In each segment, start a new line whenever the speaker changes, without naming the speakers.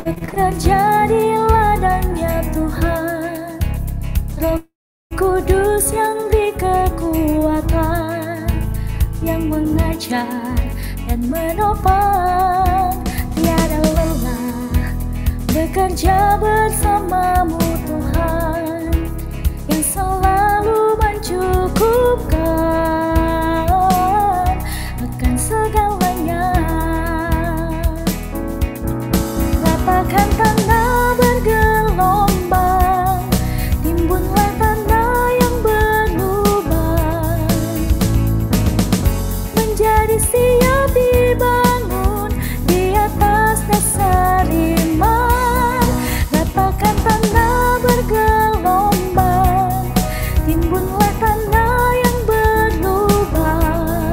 Bekerja di ladangnya Tuhan, Roh Kudus yang beri kekuatan, yang mengajar dan menopang, tiada lelah bekerja bersamamu Tuhan, yang selalu mencukupkan akan segalanya. Lapakan tanah bergelombang, timbunlah tanah yang berlubang, menjadi siap dibangun di atas dasar iman. Lapakan tanah bergelombang, timbunlah tanah yang berlubang,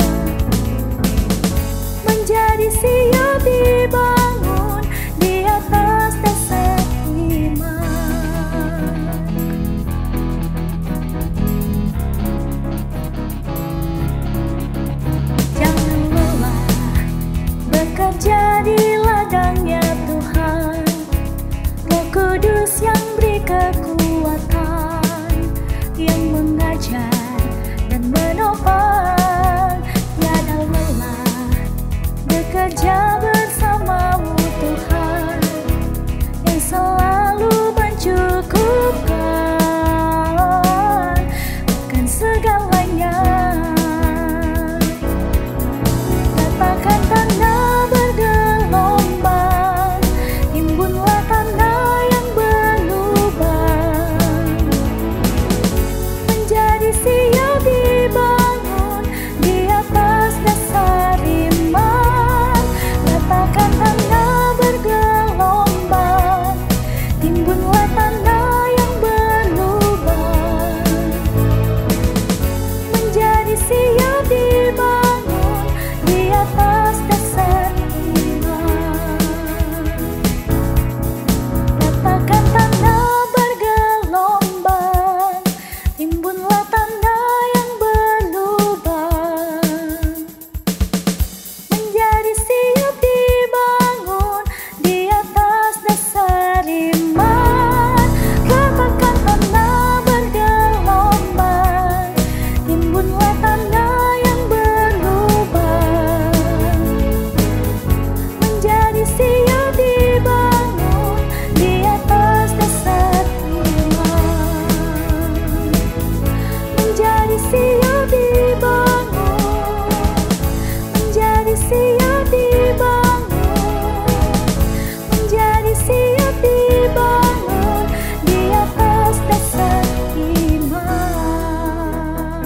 menjadi siap dibangun di atas dasar iman. Jangan lelah bekerja di ladangnya Tuhan, Roh Kudus yang beri kekuatan, yang mengajar dan menopang, tiada lelah bekerja bersamamu Tuhan, yang selalu mencukupkan akan segalanya. Lapakan tanah bergelombang, timbunlah tanah yang berlubang, menjadi siap dibangun di atas dasar iman. Lapakan tanah bergelombang, timbunlah tanah yang berlubang, menjadi siap dibangun di atas dasar iman. Lapakan tanah bergelombang, timbunlah tanah yang berlubang, menjadi siap dibangun di atas dasar iman. Lapakan tanah bergelombang, timbunlah tanah yang berlubang, menjadi siap dibangun di atas dasar iman, menjadi siap dibangun, menjadi siap dibangun, menjadi siap dibangun di atas dasar iman.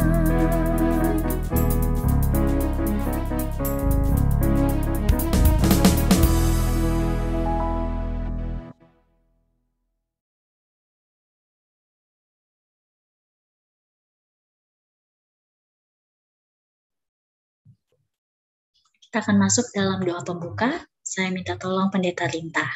Kita akan masuk dalam doa pembuka. Saya minta tolong Pendeta Linta.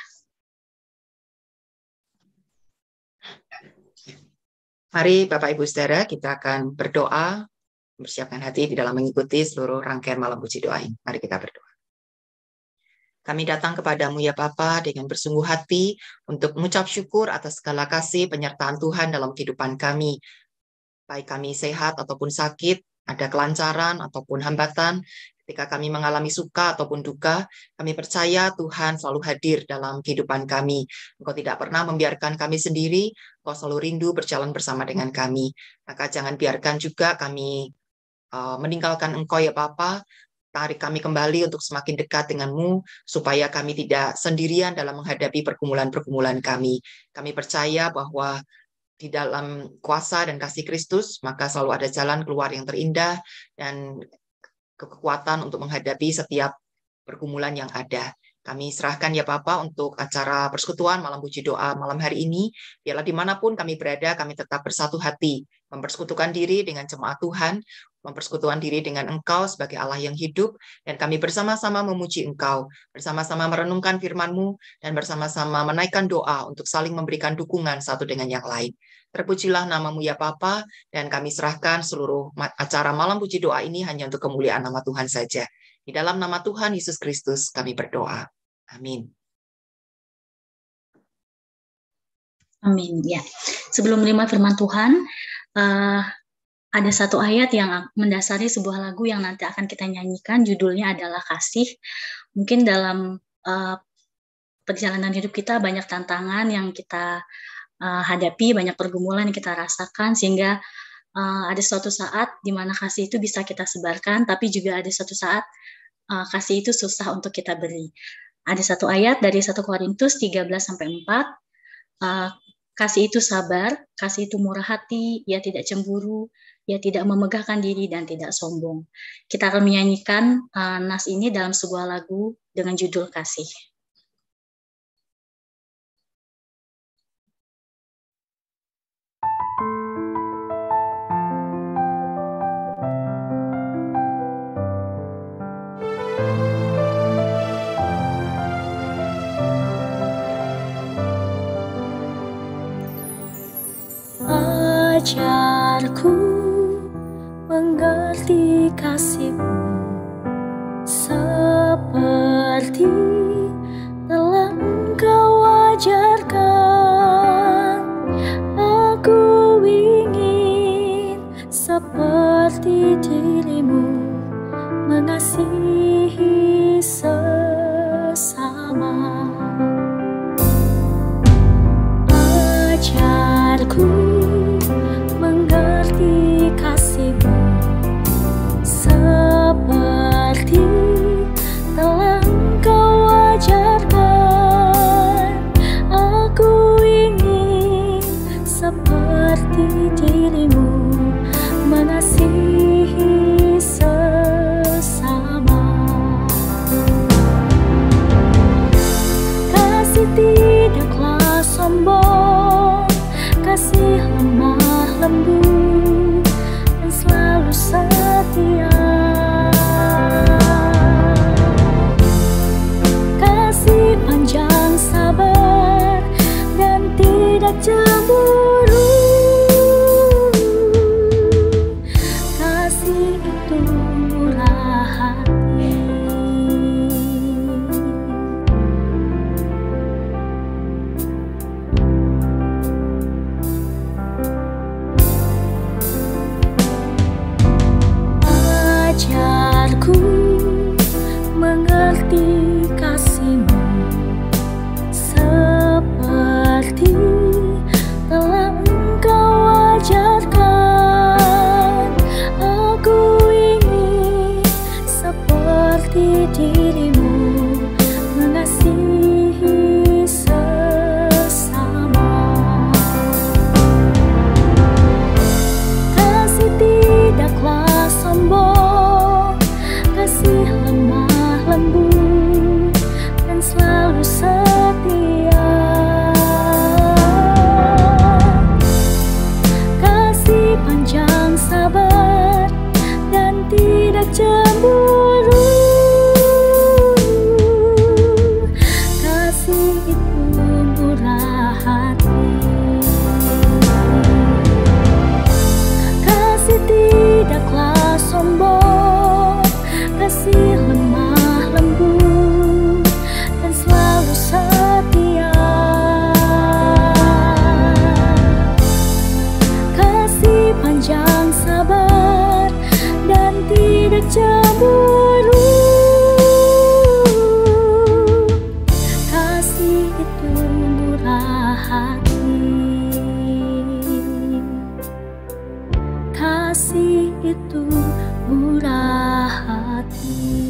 Mari Bapak Ibu Saudara, kita akan berdoa, mempersiapkan hati di dalam mengikuti seluruh rangkaian malam puji doa ini. Mari kita berdoa. Kami datang kepadamu ya Bapa dengan bersungguh hati untuk mengucap syukur atas segala kasih penyertaan Tuhan dalam kehidupan kami. Baik kami sehat ataupun sakit, ada kelancaran ataupun hambatan, ketika kami mengalami suka ataupun duka, kami percaya Tuhan selalu hadir dalam kehidupan kami. Engkau tidak pernah membiarkan kami sendiri, Engkau selalu rindu berjalan bersama dengan kami. Maka jangan biarkan juga kami meninggalkan Engkau ya Bapa. Tarik kami kembali untuk semakin dekat denganmu, supaya kami tidak sendirian dalam menghadapi pergumulan-pergumulan kami. Kami percaya bahwa di dalam kuasa dan kasih Kristus, maka selalu ada jalan keluar yang terindah dan kekuatan untuk menghadapi setiap pergumulan yang ada. Kami serahkan ya Bapa untuk acara persekutuan malam puji doa malam hari ini. Biarlah dimanapun kami berada, kami tetap bersatu hati, mempersekutukan diri dengan jemaat Tuhan, mempersekutukan diri dengan Engkau sebagai Allah yang hidup, dan kami bersama-sama memuji Engkau, bersama-sama merenungkan firman-Mu, dan bersama-sama menaikkan doa untuk saling memberikan dukungan satu dengan yang lain. Terpujilah nama-Mu ya Bapa, dan kami serahkan seluruh acara malam puji doa ini hanya untuk kemuliaan nama Tuhan saja. Di dalam nama Tuhan Yesus Kristus kami berdoa. Amin.
Amin. Ya, sebelum menerima firman Tuhan, ada satu ayat yang mendasari sebuah lagu yang nanti akan kita nyanyikan. Judulnya adalah Kasih. Mungkin dalam perjalanan hidup kita banyak tantangan yang kita hadapi, banyak pergumulan yang kita rasakan, sehingga ada suatu saat di mana kasih itu bisa kita sebarkan, tapi juga ada suatu saat kasih itu susah untuk kita beri. Ada satu ayat dari 1 Korintus 13-4. Kasih itu sabar, kasih itu murah hati, ia tidak cemburu, ia tidak memegahkan diri dan tidak sombong. Kita akan menyanyikan nas ini dalam sebuah lagu dengan judul Kasih.
Ajarku mengerti kasih-Mu seperti telah Engkau ajarkan. Aku ingin seperti diri-Mu mengasihi sesama. Ajarku mengerti kasih-Mu seperti telah Engkau ajarkan. Aku ingin seperti diri-Mu mengasihi sesama. Kasih tidaklah sombong, kasih lemah lembut dan selalu setia. Kasih panjang sabar dan tidak cemburu. Kasih itu murah hati. Ajarku mengerti kasih-Mu seperti telah Engkau ajarkan. Aku ingin seperti diri-Mu mengasihi sesama. Kasih tidaklah sombong, kasih lemah lembut dan selalu setia. Kasih panjang sabar dan tidak cemburu. Kasih itu murah hati. Kasih tidaklah sombong, kasih lemah lembut dan selalu setia. Kasih panjang sabar dan tidak cemburu. Kasih itu murah hati. Kasih itu murah hati.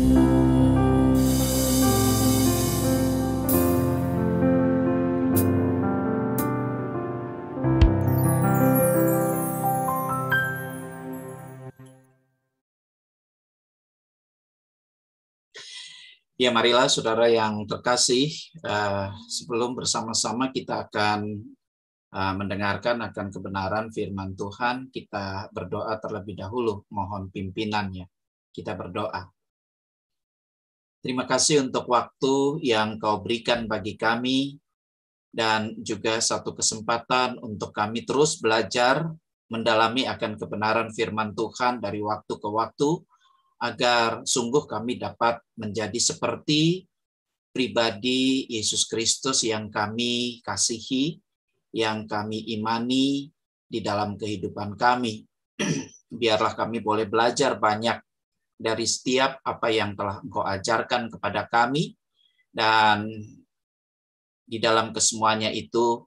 Ya, marilah saudara yang terkasih, sebelum bersama-sama kita akan mendengarkan akan kebenaran firman Tuhan, kita berdoa terlebih dahulu, mohon pimpinannya. Kita berdoa. Terima kasih untuk waktu yang Kau berikan bagi kami, dan juga satu kesempatan untuk kami terus belajar, mendalami akan kebenaran firman Tuhan dari waktu ke waktu, agar sungguh kami dapat menjadi seperti pribadi Yesus Kristus yang kami kasihi, yang kami imani di dalam kehidupan kami. Biarlah kami boleh belajar banyak dari setiap apa yang telah Engkau ajarkan kepada kami, dan di dalam kesemuanya itu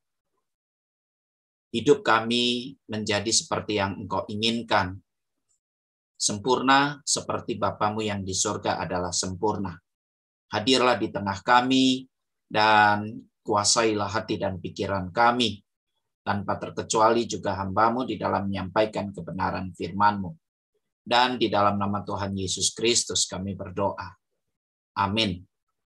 hidup kami menjadi seperti yang Engkau inginkan. Sempurna seperti Bapamu yang di surga adalah sempurna. Hadirlah di tengah kami dan kuasailah hati dan pikiran kami, tanpa terkecuali juga hamba-Mu di dalam menyampaikan kebenaran firman-Mu. Dan di dalam nama Tuhan Yesus Kristus kami berdoa. Amin.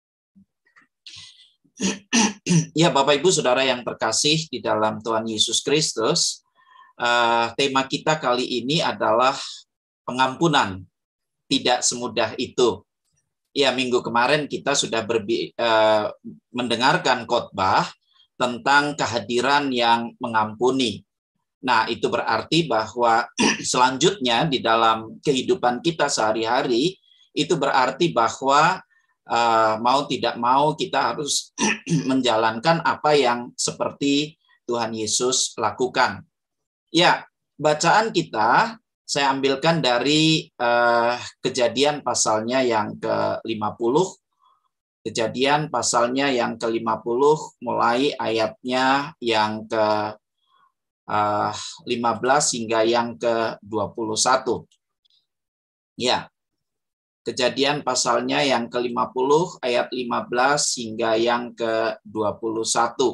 Ya, Bapak Ibu Saudara yang terkasih di dalam Tuhan Yesus Kristus, tema kita kali ini adalah pengampunan. Tidak semudah itu. Ya, minggu kemarin kita sudah mendengarkan khotbah tentang kehadiran yang mengampuni. Nah, itu berarti bahwa selanjutnya di dalam kehidupan kita sehari-hari, itu berarti bahwa mau tidak mau kita harus menjalankan apa yang seperti Tuhan Yesus lakukan. Ya, bacaan kita saya ambilkan dari Kejadian pasalnya yang ke-50. Kejadian pasalnya yang ke-50 mulai ayatnya yang ke-15 hingga yang ke-21. Ya. Kejadian pasalnya yang ke-50 ayat 15 hingga yang ke-21.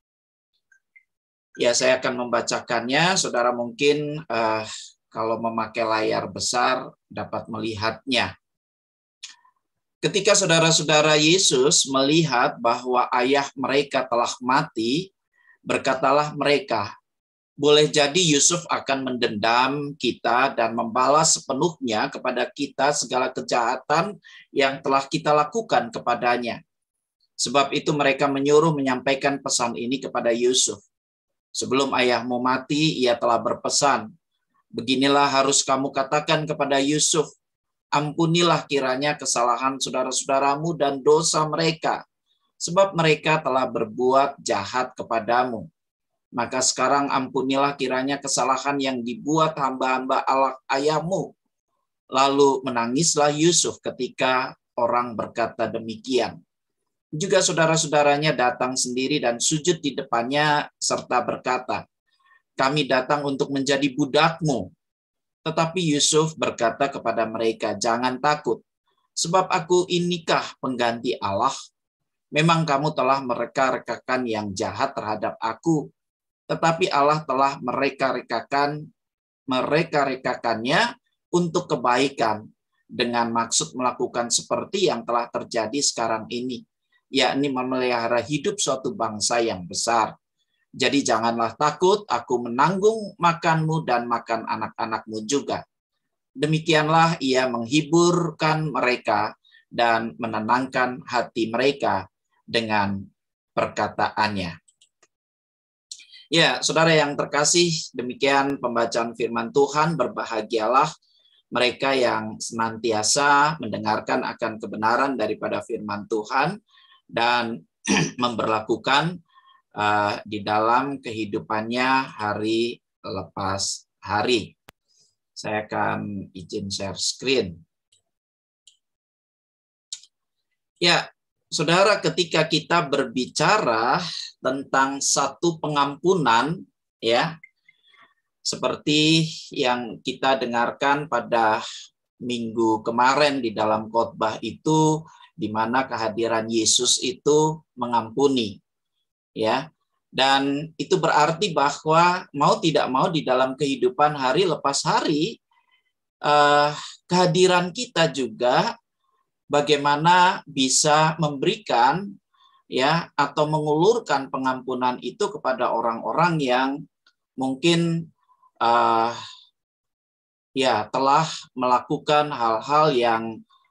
Ya, saya akan membacakannya. Saudara mungkin kalau memakai layar besar dapat melihatnya. Ketika saudara-saudara Yesus melihat bahwa ayah mereka telah mati, berkatalah mereka, boleh jadi Yusuf akan mendendam kita dan membalas sepenuhnya kepada kita segala kejahatan yang telah kita lakukan kepadanya. Sebab itu mereka menyuruh menyampaikan pesan ini kepada Yusuf. Sebelum ayahmu mati, ia telah berpesan, beginilah harus kamu katakan kepada Yusuf, ampunilah kiranya kesalahan saudara-saudaramu dan dosa mereka, sebab mereka telah berbuat jahat kepadamu. Maka sekarang ampunilah kiranya kesalahan yang dibuat hamba-hamba Allah ayahmu. Lalu menangislah Yusuf ketika orang berkata demikian. Juga saudara-saudaranya datang sendiri dan sujud di depannya serta berkata, kami datang untuk menjadi budakmu. Tetapi Yusuf berkata kepada mereka, jangan takut, sebab aku inikah pengganti Allah. Memang kamu telah mereka-rekakan yang jahat terhadap aku, tetapi Allah telah mereka-rekakannya untuk kebaikan dengan maksud melakukan seperti yang telah terjadi sekarang ini, yakni memelihara hidup suatu bangsa yang besar. Jadi janganlah takut, aku menanggung makanmu dan makan anak-anakmu juga. Demikianlah ia menghiburkan mereka dan menenangkan hati mereka dengan perkataannya. Ya, saudara yang terkasih, demikian pembacaan firman Tuhan. Berbahagialah mereka yang senantiasa mendengarkan akan kebenaran daripada firman Tuhan dan memberlakukan di dalam kehidupannya hari lepas hari. Saya akan izin share screen. Ya, saudara, ketika kita berbicara tentang satu pengampunan, ya, seperti yang kita dengarkan pada minggu kemarin di dalam khotbah itu, di mana kehadiran Yesus itu mengampuni, ya, dan itu berarti bahwa mau tidak mau di dalam kehidupan hari lepas hari, kehadiran kita juga bagaimana bisa memberikan, ya, atau mengulurkan pengampunan itu kepada orang-orang yang mungkin ya telah melakukan hal-hal yang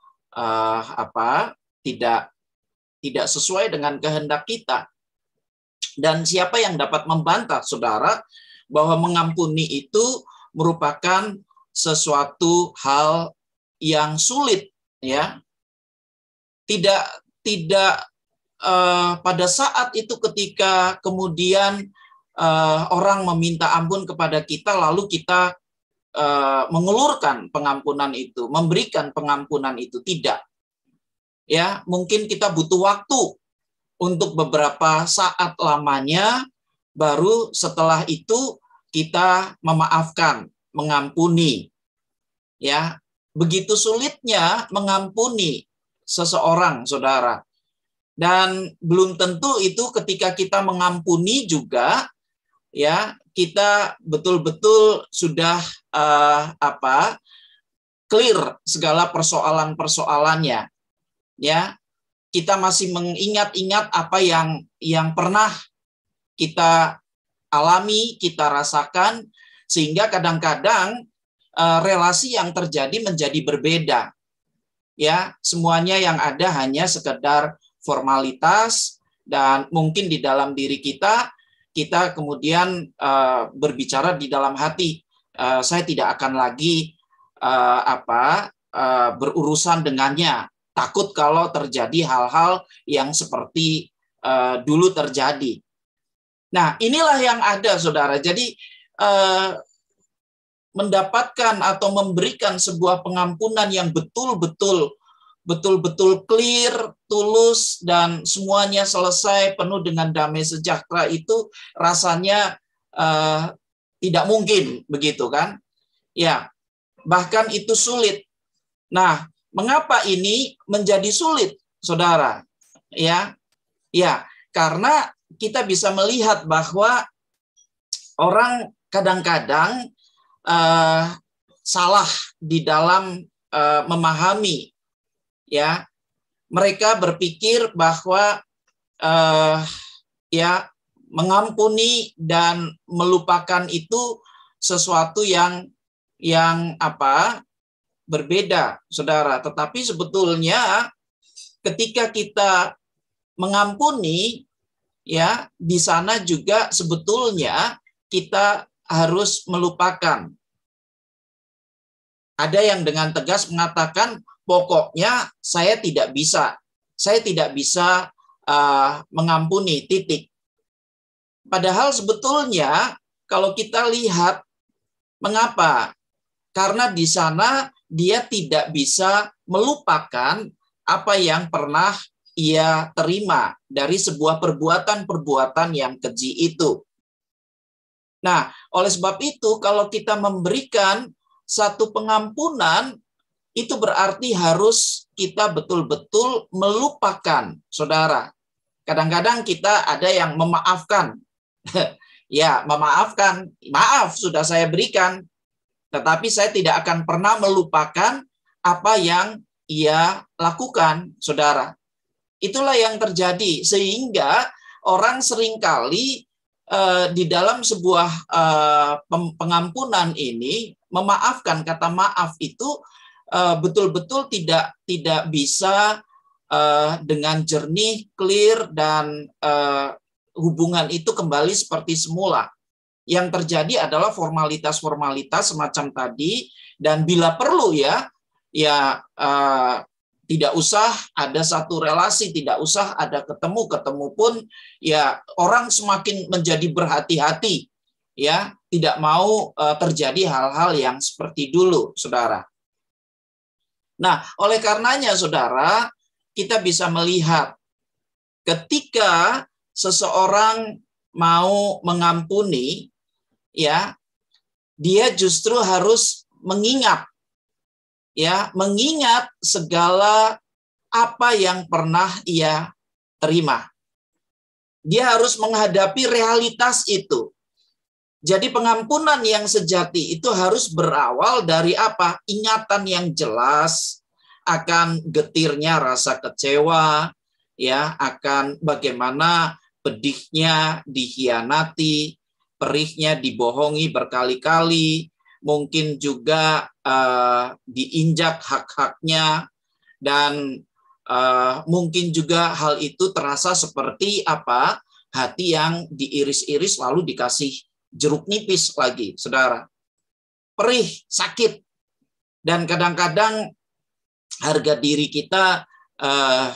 tidak sesuai dengan kehendak kita. Dan siapa yang dapat membantah, saudara, bahwa mengampuni itu merupakan sesuatu hal yang sulit, ya. Tidak pada saat itu ketika kemudian orang meminta ampun kepada kita, lalu kita mengulurkan pengampunan itu, memberikan pengampunan itu. Tidak. Ya, mungkin kita butuh waktu untuk beberapa saat lamanya, baru setelah itu kita memaafkan, mengampuni. Ya, begitu sulitnya mengampuni seseorang, saudara. Dan belum tentu itu ketika kita mengampuni juga, ya, kita betul-betul sudah clear segala persoalan-persoalannya. Ya, kita masih mengingat-ingat apa yang pernah kita alami, kita rasakan, sehingga kadang-kadang relasi yang terjadi menjadi berbeda. Ya, semuanya yang ada hanya sekedar formalitas, dan mungkin di dalam diri kita kemudian berbicara di dalam hati, saya tidak akan lagi berurusan dengannya, takut kalau terjadi hal-hal yang seperti dulu terjadi. Nah, inilah yang ada, saudara. Jadi mendapatkan atau memberikan sebuah pengampunan yang betul-betul clear, tulus, dan semuanya selesai penuh dengan damai sejahtera, itu rasanya tidak mungkin, begitu kan? Ya, bahkan itu sulit. Nah, mengapa ini menjadi sulit, saudara? Ya, karena kita bisa melihat bahwa orang kadang-kadang salah di dalam memahami. Ya, mereka berpikir bahwa mengampuni dan melupakan itu sesuatu yang berbeda, saudara. Tetapi sebetulnya ketika kita mengampuni, ya, di sana juga sebetulnya kita harus melupakan. Ada yang dengan tegas mengatakan, pokoknya saya tidak bisa mengampuni, titik. Padahal sebetulnya kalau kita lihat, mengapa? Karena di sana dia tidak bisa melupakan apa yang pernah ia terima dari sebuah perbuatan-perbuatan yang keji itu. Nah, oleh sebab itu, kalau kita memberikan satu pengampunan, itu berarti harus kita betul-betul melupakan, saudara. Kadang-kadang kita ada yang memaafkan. Ya, memaafkan. Maaf, sudah saya berikan. Tetapi saya tidak akan pernah melupakan apa yang ia lakukan, saudara. Itulah yang terjadi. Sehingga orang seringkali di dalam sebuah pengampunan ini, memaafkan, kata maaf itu betul-betul tidak bisa dengan jernih, clear, dan hubungan itu kembali seperti semula. Yang terjadi adalah formalitas-formalitas semacam tadi, dan bila perlu tidak usah ada satu relasi, tidak usah ada ketemu pun, ya, orang semakin menjadi berhati-hati, ya, tidak mau terjadi hal-hal yang seperti dulu, saudara. Nah, oleh karenanya, saudara, kita bisa melihat ketika seseorang mau mengampuni, ya, dia justru harus mengingat segala apa yang pernah ia terima. Dia harus menghadapi realitas itu. Jadi pengampunan yang sejati itu harus berawal dari apa? Ingatan yang jelas akan getirnya rasa kecewa, ya, akan bagaimana pedihnya dikhianati, perihnya dibohongi berkali-kali, mungkin juga diinjak hak-haknya, dan mungkin juga hal itu terasa seperti apa? Hati yang diiris-iris lalu dikasih jeruk nipis lagi, saudara. Perih, sakit, dan kadang-kadang harga diri kita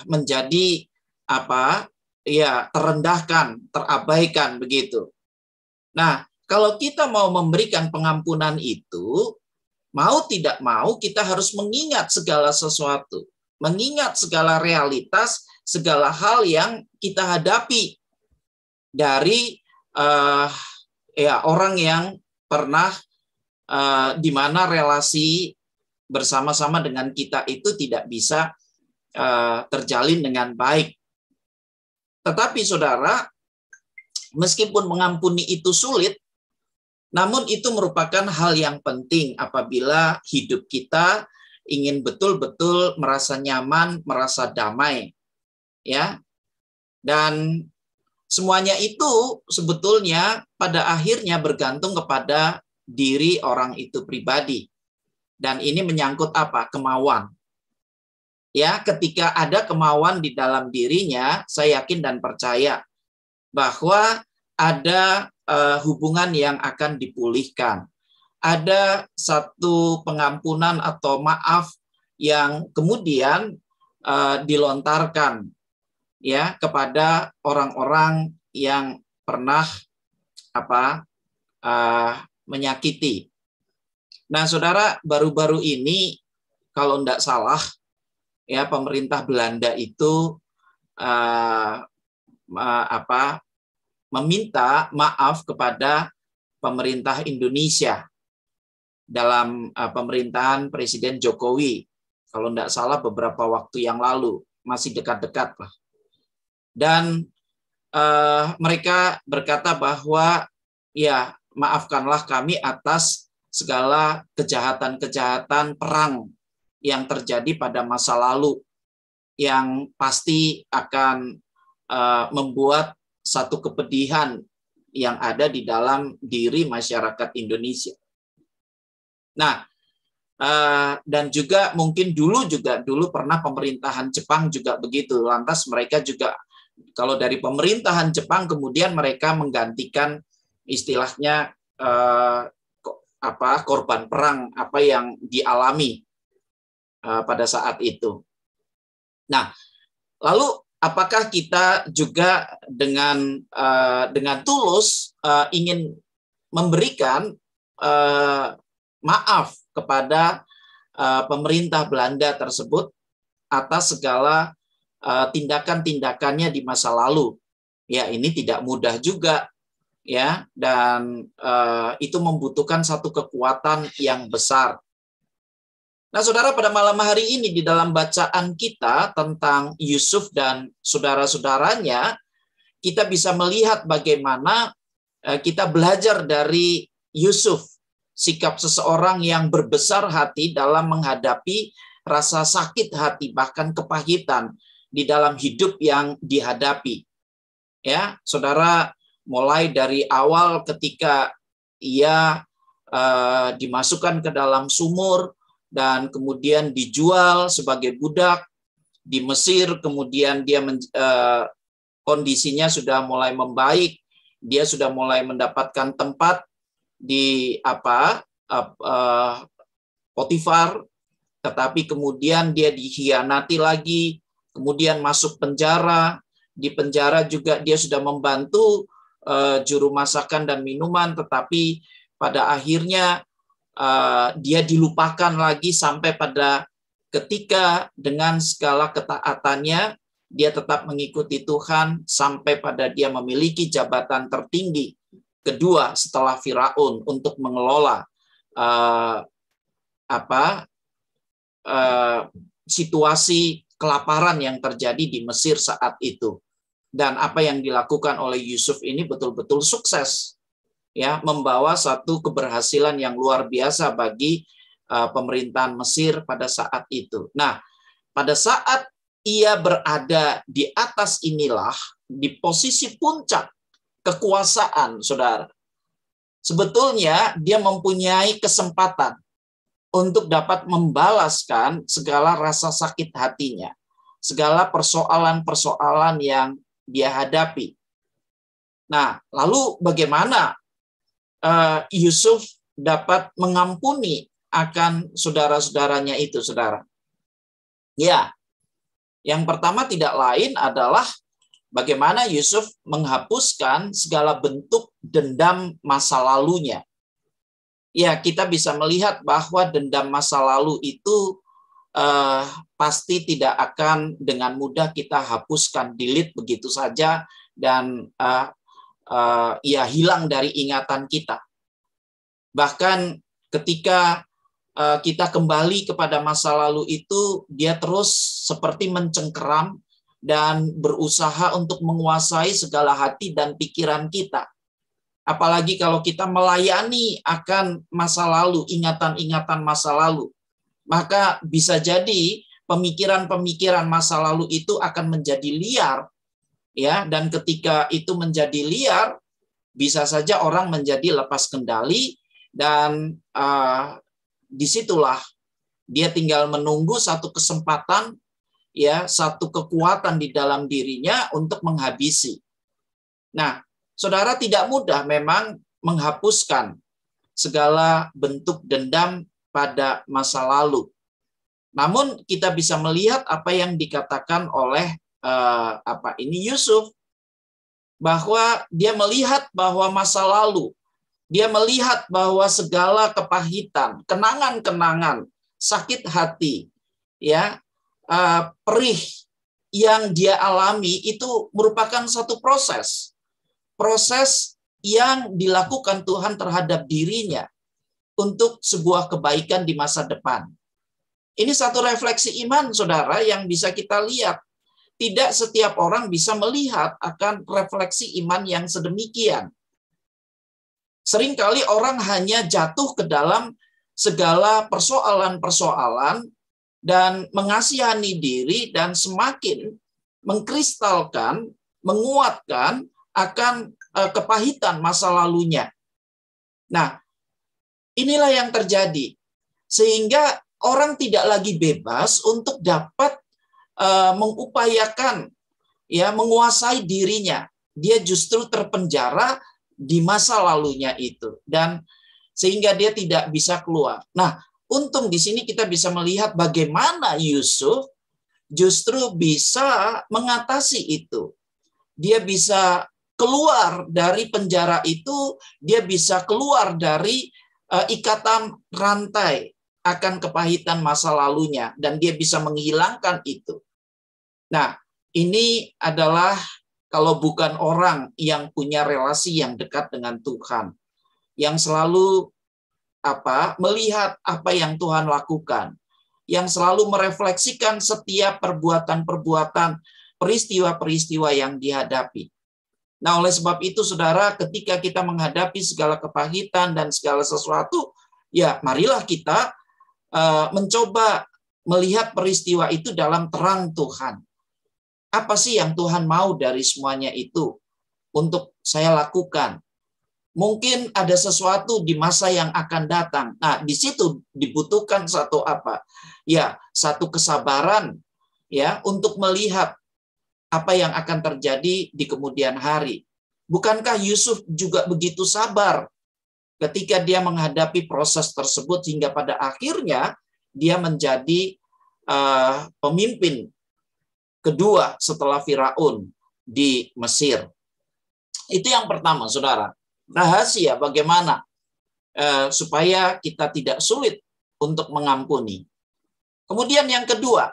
menjadi terendahkan, terabaikan begitu. Nah, kalau kita mau memberikan pengampunan itu, mau tidak mau kita harus mengingat segala sesuatu, mengingat segala realitas, segala hal yang kita hadapi dari orang yang pernah di mana relasi bersama-sama dengan kita itu tidak bisa terjalin dengan baik. Tetapi saudara, meskipun mengampuni itu sulit, namun itu merupakan hal yang penting apabila hidup kita ingin betul-betul merasa nyaman, merasa damai. Ya. Dan semuanya itu sebetulnya pada akhirnya bergantung kepada diri orang itu pribadi. Dan ini menyangkut apa? Kemauan. Ya, ketika ada kemauan di dalam dirinya, saya yakin dan percaya bahwa ada hubungan yang akan dipulihkan. Ada satu pengampunan atau maaf yang kemudian dilontarkan ya kepada orang-orang yang pernah menyakiti. Nah, saudara, baru-baru ini kalau tidak salah ya pemerintah Belanda itu meminta maaf kepada pemerintah Indonesia dalam pemerintahan Presiden Jokowi. Kalau tidak salah beberapa waktu yang lalu, masih dekat-dekat lah. Dan mereka berkata bahwa ya maafkanlah kami atas segala kejahatan-kejahatan perang yang terjadi pada masa lalu yang pasti akan membuat satu kepedihan yang ada di dalam diri masyarakat Indonesia. Nah, dan juga mungkin dulu pernah pemerintahan Jepang juga begitu. Lantas mereka juga kalau dari pemerintahan Jepang kemudian mereka menggantikan istilahnya korban perang apa yang dialami pada saat itu. Nah, lalu apakah kita juga dengan tulus ingin memberikan maaf kepada pemerintah Belanda tersebut atas segala tindakan-tindakannya di masa lalu? Ya, ini tidak mudah juga, ya, dan itu membutuhkan satu kekuatan yang besar. Nah, saudara, pada malam hari ini di dalam bacaan kita tentang Yusuf dan saudara-saudaranya, kita bisa melihat bagaimana kita belajar dari Yusuf, sikap seseorang yang berbesar hati dalam menghadapi rasa sakit hati, bahkan kepahitan di dalam hidup yang dihadapi. Ya, saudara, mulai dari awal ketika ia dimasukkan ke dalam sumur, dan kemudian dijual sebagai budak di Mesir, kemudian dia kondisinya sudah mulai membaik, dia sudah mulai mendapatkan tempat di Potifar, tetapi kemudian dia dikhianati lagi, kemudian masuk penjara, di penjara juga dia sudah membantu juru masakan dan minuman, tetapi pada akhirnya dia dilupakan lagi sampai pada ketika dengan segala ketaatannya dia tetap mengikuti Tuhan sampai pada dia memiliki jabatan tertinggi kedua setelah Firaun untuk mengelola situasi kelaparan yang terjadi di Mesir saat itu. Dan apa yang dilakukan oleh Yusuf ini betul-betul sukses. Ya, membawa satu keberhasilan yang luar biasa bagi pemerintahan Mesir pada saat itu. Nah, pada saat ia berada di atas inilah, di posisi puncak kekuasaan, saudara, sebetulnya dia mempunyai kesempatan untuk dapat membalaskan segala rasa sakit hatinya, segala persoalan-persoalan yang dia hadapi. Nah, lalu bagaimana Yusuf dapat mengampuni akan saudara-saudaranya itu, saudara? Ya, yang pertama tidak lain adalah bagaimana Yusuf menghapuskan segala bentuk dendam masa lalunya. Ya, kita bisa melihat bahwa dendam masa lalu itu pasti tidak akan dengan mudah kita hapuskan, delete begitu saja, dan ya hilang dari ingatan kita. Bahkan ketika kita kembali kepada masa lalu itu, dia terus seperti mencengkeram dan berusaha untuk menguasai segala hati dan pikiran kita. Apalagi kalau kita melayani akan masa lalu, ingatan-ingatan masa lalu, maka bisa jadi pemikiran-pemikiran masa lalu itu akan menjadi liar, ya. Dan ketika itu menjadi liar, bisa saja orang menjadi lepas kendali, dan disitulah dia tinggal menunggu satu kesempatan, ya, satu kekuatan di dalam dirinya untuk menghabisi. Nah, saudara, tidak mudah memang menghapuskan segala bentuk dendam pada masa lalu. Namun kita bisa melihat apa yang dikatakan oleh Yusuf, bahwa dia melihat bahwa masa lalu, dia melihat bahwa segala kepahitan, kenangan-kenangan, sakit hati, ya, perih yang dia alami itu merupakan satu proses yang dilakukan Tuhan terhadap dirinya untuk sebuah kebaikan di masa depan. Ini satu refleksi iman, saudara, yang bisa kita lihat. Tidak setiap orang bisa melihat akan refleksi iman yang sedemikian. Seringkali orang hanya jatuh ke dalam segala persoalan-persoalan dan mengasihani diri dan semakin mengkristalkan, menguatkan akan kepahitan masa lalunya. Nah, inilah yang terjadi. Sehingga orang tidak lagi bebas untuk dapat mengupayakan, ya, menguasai dirinya. Dia justru terpenjara di masa lalunya itu, dan sehingga dia tidak bisa keluar. Nah, untung di sini kita bisa melihat bagaimana Yusuf justru bisa mengatasi itu. Dia bisa keluar dari penjara itu, dia bisa keluar dari ikatan rantai akan kepahitan masa lalunya, dan dia bisa menghilangkan itu. Nah, ini adalah kalau bukan orang yang punya relasi yang dekat dengan Tuhan, yang selalu melihat apa yang Tuhan lakukan, yang selalu merefleksikan setiap perbuatan-perbuatan, peristiwa-peristiwa yang dihadapi. Nah, oleh sebab itu, saudara, ketika kita menghadapi segala kepahitan dan segala sesuatu, ya marilah kita mencoba melihat peristiwa itu dalam terang Tuhan. Apa sih yang Tuhan mau dari semuanya itu untuk saya lakukan? Mungkin ada sesuatu di masa yang akan datang. Nah, di situ dibutuhkan satu satu kesabaran, ya, untuk melihat apa yang akan terjadi di kemudian hari. Bukankah Yusuf juga begitu sabar ketika dia menghadapi proses tersebut hingga pada akhirnya dia menjadi pemimpin kedua setelah Firaun di Mesir. Itu yang pertama, saudara. Rahasia bagaimana supaya kita tidak sulit untuk mengampuni. Kemudian yang kedua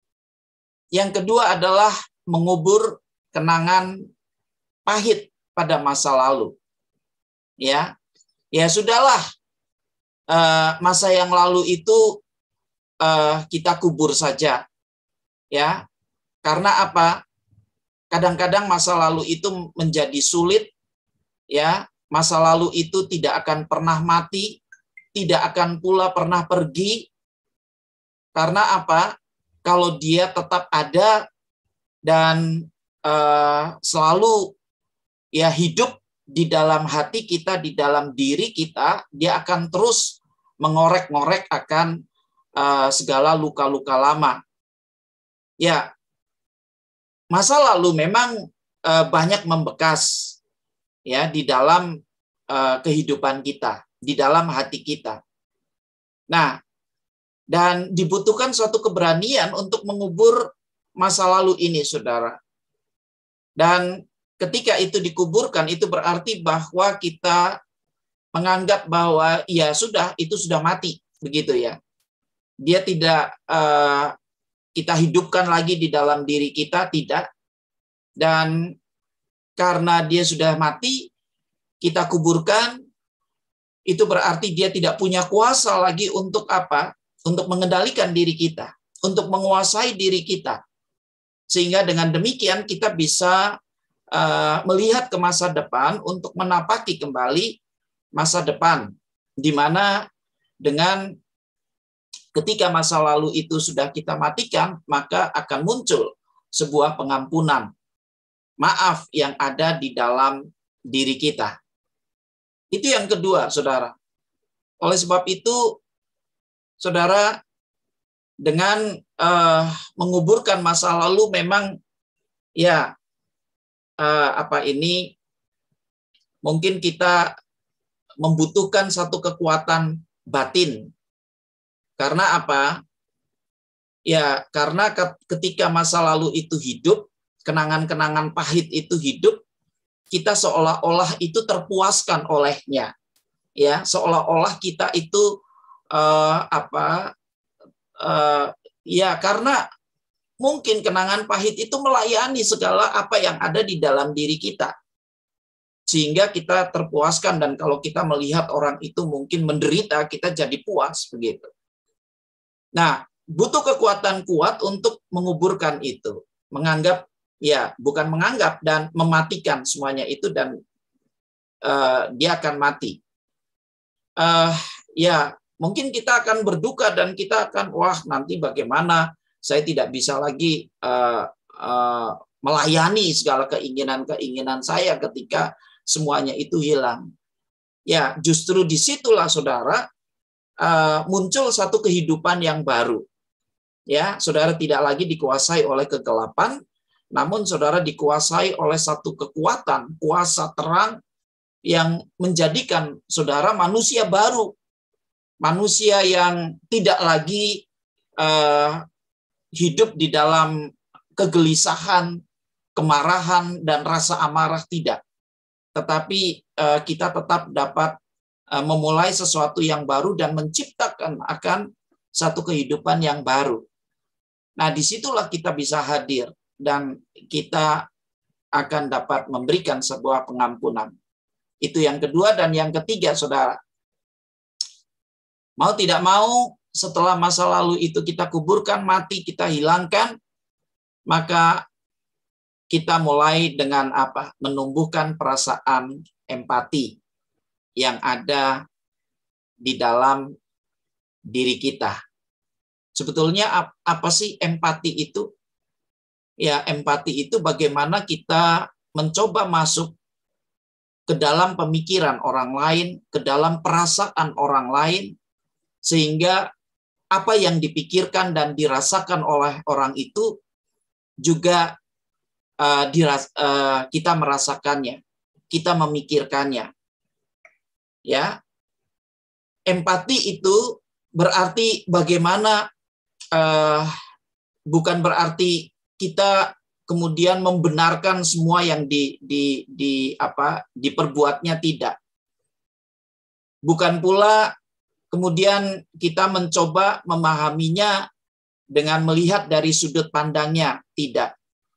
adalah mengubur kenangan pahit pada masa lalu. Ya sudahlah, masa yang lalu itu kita kubur saja, ya. Karena apa? Kadang-kadang masa lalu itu menjadi sulit, ya. Masa lalu itu tidak akan pernah mati, tidak akan pula pernah pergi. Karena apa? Kalau dia tetap ada dan selalu ya hidup di dalam hati kita, di dalam diri kita, dia akan terus mengorek-ngorek akan segala luka-luka lama. Ya, masa lalu memang banyak membekas, ya, di dalam kehidupan kita, di dalam hati kita. Nah, dan dibutuhkan suatu keberanian untuk mengubur masa lalu ini, saudara. Dan ketika itu dikuburkan, itu berarti bahwa kita menganggap bahwa ya sudah, itu sudah mati, begitu ya. Dia tidak kita hidupkan lagi di dalam diri kita, tidak. Dan karena dia sudah mati, kita kuburkan, itu berarti dia tidak punya kuasa lagi untuk apa? Untuk mengendalikan diri kita, untuk menguasai diri kita. Sehingga dengan demikian kita bisa melihat ke masa depan untuk menapaki kembali masa depan, di mana dengan ketika masa lalu itu sudah kita matikan, maka akan muncul sebuah pengampunan, maaf yang ada di dalam diri kita. Itu yang kedua, saudara. Oleh sebab itu, saudara, dengan menguburkan masa lalu memang ya mungkin kita membutuhkan satu kekuatan batin. Karena apa? Ya, karena ketika masa lalu itu hidup, kenangan-kenangan pahit itu hidup, kita seolah-olah itu terpuaskan olehnya. Ya, seolah-olah kita itu ya karena mungkin kenangan pahit itu melayani segala apa yang ada di dalam diri kita. Sehingga kita terpuaskan, dan kalau kita melihat orang itu mungkin menderita, kita jadi puas begitu. Nah, butuh kekuatan kuat untuk menguburkan itu. Menganggap, ya bukan menganggap, dan mematikan semuanya itu, dan dia akan mati. Ya, mungkin kita akan berduka dan kita akan, wah nanti bagaimana, saya tidak bisa lagi melayani segala keinginan-keinginan saya ketika semuanya itu hilang. Ya, justru disitulah saudara muncul satu kehidupan yang baru. Ya, saudara tidak lagi dikuasai oleh kegelapan, namun saudara dikuasai oleh satu kekuatan, kuasa terang yang menjadikan saudara manusia baru. Manusia yang tidak lagi hidup di dalam kegelisahan, kemarahan, dan rasa amarah, tidak. Tetapi kita tetap dapat memulai sesuatu yang baru dan menciptakan akan satu kehidupan yang baru. Nah, disitulah kita bisa hadir dan kita akan dapat memberikan sebuah pengampunan. Itu yang kedua. Dan yang ketiga, saudara, mau tidak mau, setelah masa lalu itu kita kuburkan, mati, kita hilangkan, maka kita mulai dengan apa? Menumbuhkan perasaan empati yang ada di dalam diri kita. Sebetulnya apa sih empati itu? Ya, empati itu bagaimana kita mencoba masuk ke dalam pemikiran orang lain, ke dalam perasaan orang lain, sehingga apa yang dipikirkan dan dirasakan oleh orang itu juga kita merasakannya, kita memikirkannya. Ya, empati itu berarti bagaimana, bukan berarti kita kemudian membenarkan semua yang diperbuatnya, tidak. Bukan pula kemudian kita mencoba memahaminya dengan melihat dari sudut pandangnya, tidak.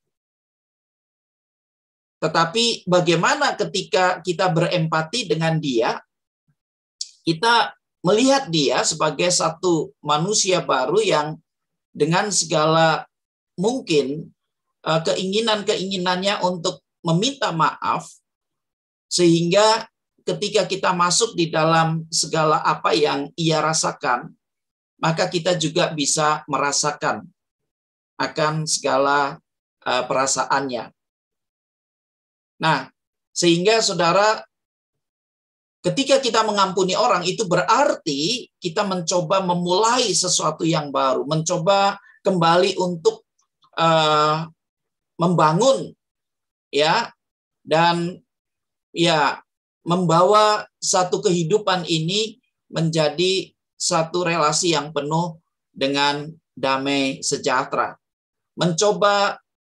Tetapi bagaimana ketika kita berempati dengan dia, kita melihat dia sebagai satu manusia baru yang dengan segala mungkin keinginan-keinginannya untuk meminta maaf, sehingga ketika kita masuk di dalam segala apa yang ia rasakan, maka kita juga bisa merasakan akan segala perasaannya. Nah, sehingga saudara, ketika kita mengampuni orang, itu berarti kita mencoba memulai sesuatu yang baru, mencoba kembali untuk membangun, ya, dan ya membawa satu kehidupan ini menjadi satu relasi yang penuh dengan damai sejahtera. Mencoba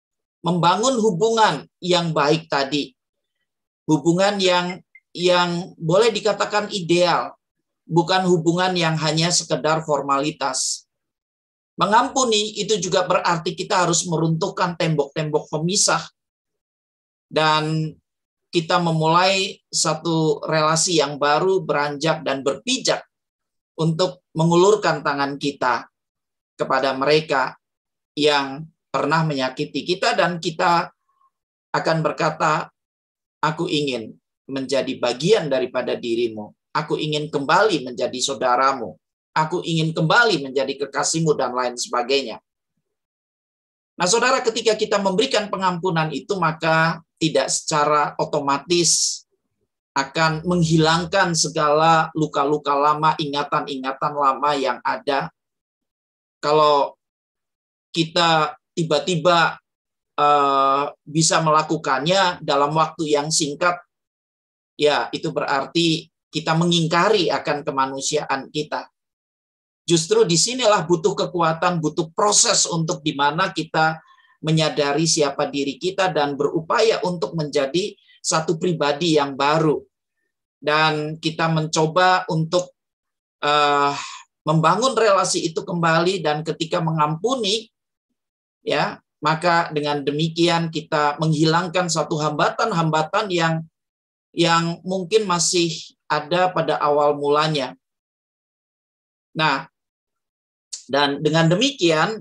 membangun hubungan yang baik tadi. Hubungan yang boleh dikatakan ideal, bukan hubungan yang hanya sekedar formalitas. Mengampuni itu juga berarti kita harus meruntuhkan tembok-tembok pemisah dan kita memulai satu relasi yang baru, beranjak dan berpijak untuk mengulurkan tangan kita kepada mereka yang pernah menyakiti kita, dan kita akan berkata, aku ingin menjadi bagian daripada dirimu. Aku ingin kembali menjadi saudaramu. Aku ingin kembali menjadi kekasihmu dan lain sebagainya. Nah, saudara, ketika kita memberikan pengampunan itu, maka tidak secara otomatis akan menghilangkan segala luka-luka lama, ingatan-ingatan lama yang ada. Kalau kita tiba-tiba bisa melakukannya dalam waktu yang singkat, ya itu berarti kita mengingkari akan kemanusiaan kita. Justru disinilah butuh kekuatan, butuh proses untuk di mana kita menyadari siapa diri kita dan berupaya untuk menjadi satu pribadi yang baru. Dan kita mencoba untuk membangun relasi itu kembali, dan ketika mengampuni, ya, maka dengan demikian kita menghilangkan satu hambatan-hambatan yang mungkin masih ada pada awal mulanya. Nah, dan dengan demikian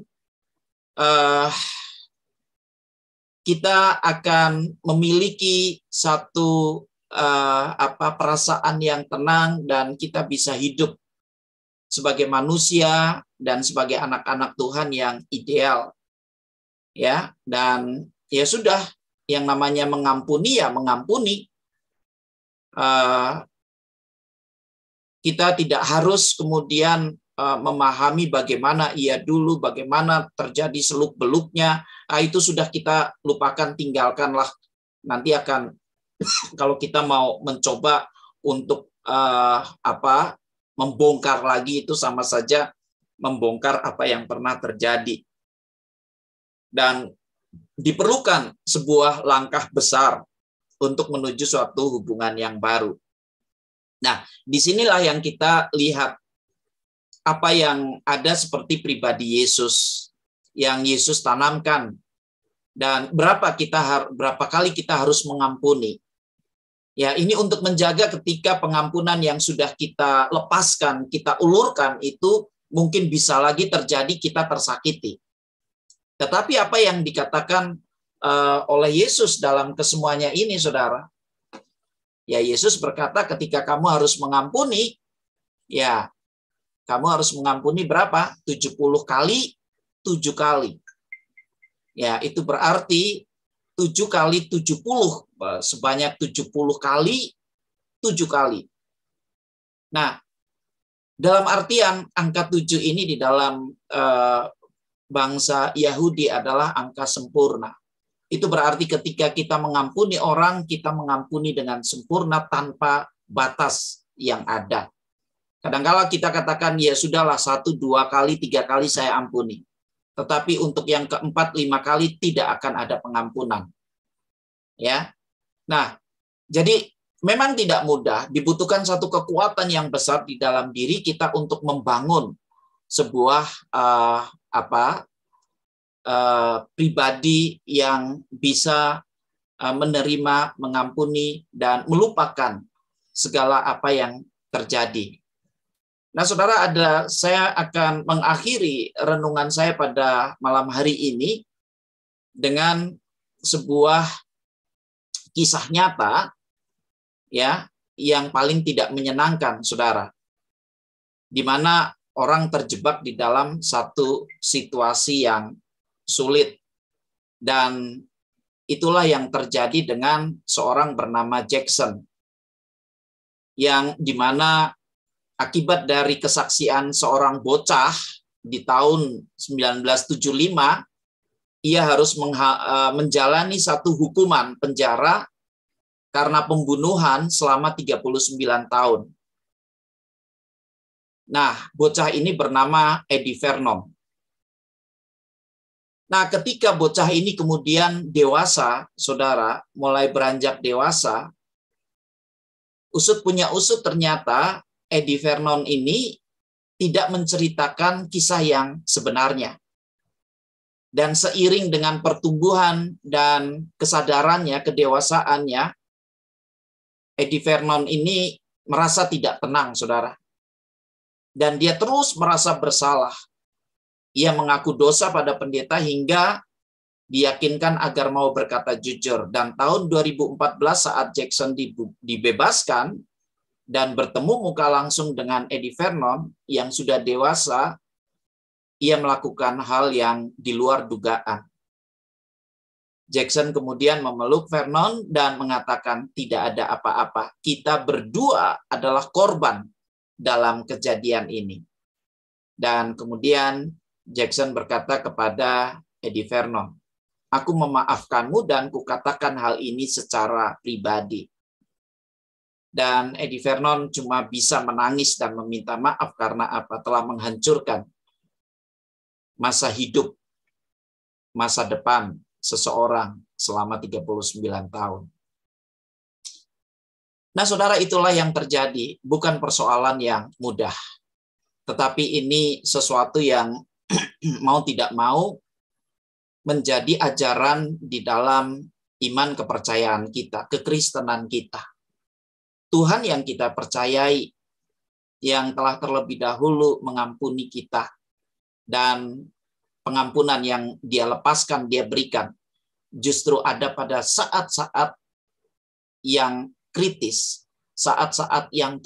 kita akan memiliki satu perasaan yang tenang, dan kita bisa hidup sebagai manusia dan sebagai anak-anak Tuhan yang ideal. Ya, dan ya sudah, yang namanya mengampuni ya mengampuni. Kita tidak harus kemudian memahami bagaimana ia dulu, bagaimana terjadi seluk-beluknya. Itu sudah kita lupakan, tinggalkanlah. Nanti akan kalau kita mau mencoba untuk membongkar lagi, itu sama saja membongkar apa yang pernah terjadi. Dan diperlukan sebuah langkah besar untuk menuju suatu hubungan yang baru. Nah, disinilah yang kita lihat apa yang ada seperti pribadi Yesus, yang Yesus tanamkan, dan berapa kali kita harus mengampuni. Ya, ini untuk menjaga ketika pengampunan yang sudah kita lepaskan, kita ulurkan, itu mungkin bisa lagi terjadi kita tersakiti. Tetapi apa yang dikatakan oleh Yesus dalam kesemuanya ini, saudara? Ya, Yesus berkata ketika kamu harus mengampuni, ya kamu harus mengampuni berapa? 70 kali 7 kali. Ya, itu berarti 7 kali 70, sebanyak 70 kali 7 kali. Nah, dalam artian angka 7 ini di dalam bangsa Yahudi adalah angka sempurna. Itu berarti ketika kita mengampuni orang, kita mengampuni dengan sempurna tanpa batas yang ada. Kadang-kala kita katakan, ya sudahlah 1, 2 kali, 3 kali saya ampuni. Tetapi untuk yang keempat, 5 kali tidak akan ada pengampunan. Ya, nah, jadi memang tidak mudah. Dibutuhkan satu kekuatan yang besar di dalam diri kita untuk membangun sebuah pribadi yang bisa menerima, mengampuni, dan melupakan segala apa yang terjadi. Nah, saudara, saya akan mengakhiri renungan saya pada malam hari ini dengan sebuah kisah nyata, ya, yang paling tidak menyenangkan, saudara, di mana orang terjebak di dalam satu situasi yang sulit, dan itulah yang terjadi dengan seorang bernama Jackson, yang dimana akibat dari kesaksian seorang bocah di tahun 1975, ia harus menjalani satu hukuman penjara karena pembunuhan selama 39 tahun. Nah, bocah ini bernama Eddie Vernon. Nah, ketika bocah ini kemudian dewasa, saudara, mulai beranjak dewasa, usut punya usut ternyata Eddie Vernon ini tidak menceritakan kisah yang sebenarnya. Dan seiring dengan pertumbuhan dan kesadarannya, kedewasaannya, Eddie Vernon ini merasa tidak tenang, saudara. Dan dia terus merasa bersalah. Ia mengaku dosa pada pendeta hingga diyakinkan agar mau berkata jujur. Dan tahun 2014 saat Jackson dibebaskan dan bertemu muka langsung dengan Eddie Vernon yang sudah dewasa, ia melakukan hal yang di luar dugaan. Jackson kemudian memeluk Vernon dan mengatakan tidak ada apa-apa. Kita berdua adalah korban dalam kejadian ini. Dan kemudian Jackson berkata kepada Eddie Vernon, aku memaafkanmu dan kukatakan hal ini secara pribadi. Dan Eddie Vernon cuma bisa menangis dan meminta maaf karena apa? Telah menghancurkan masa hidup, masa depan seseorang selama 39 tahun. Nah, saudara, itulah yang terjadi. Bukan persoalan yang mudah. Tetapi ini sesuatu yang mau tidak mau menjadi ajaran di dalam iman kepercayaan kita, kekristenan kita. Tuhan yang kita percayai, yang telah terlebih dahulu mengampuni kita, dan pengampunan yang dia lepaskan, dia berikan, justru ada pada saat-saat yang kritis, saat-saat yang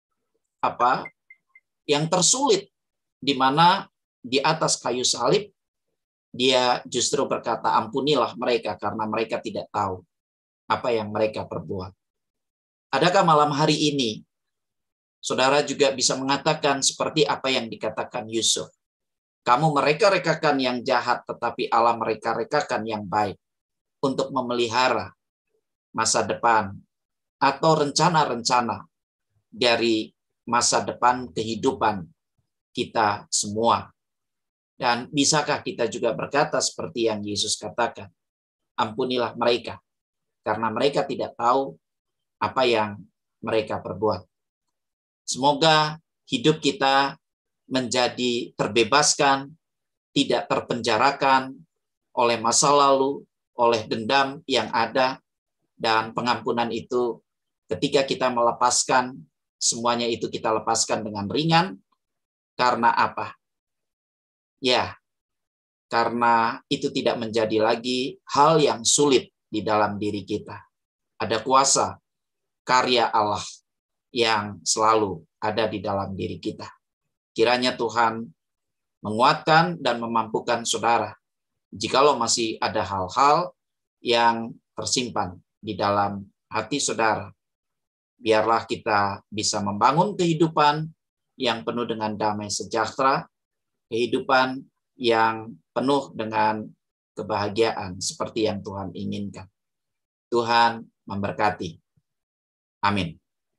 tersulit, di mana di atas kayu salib dia justru berkata, ampunilah mereka karena mereka tidak tahu apa yang mereka perbuat. Adakah malam hari ini saudara juga bisa mengatakan seperti apa yang dikatakan Yusuf? Kamu mereka-rekakan yang jahat, tetapi Allah mereka-rekakan yang baik untuk memelihara masa depan atau rencana-rencana dari masa depan kehidupan kita semua. Dan bisakah kita juga berkata seperti yang Yesus katakan, ampunilah mereka, karena mereka tidak tahu apa yang mereka perbuat. Semoga hidup kita menjadi terbebaskan, tidak terpenjarakan oleh masa lalu, oleh dendam yang ada, dan pengampunan itu ketika kita melepaskan, semuanya itu kita lepaskan dengan ringan. Karena apa? Ya, karena itu tidak menjadi lagi hal yang sulit di dalam diri kita. Ada kuasa, karya Allah yang selalu ada di dalam diri kita. Kiranya Tuhan menguatkan dan memampukan saudara. Jikalau masih ada hal-hal yang tersimpan di dalam hati saudara, biarlah kita bisa membangun kehidupan yang penuh dengan damai sejahtera, kehidupan yang penuh dengan kebahagiaan seperti yang Tuhan inginkan. Tuhan memberkati. Amin.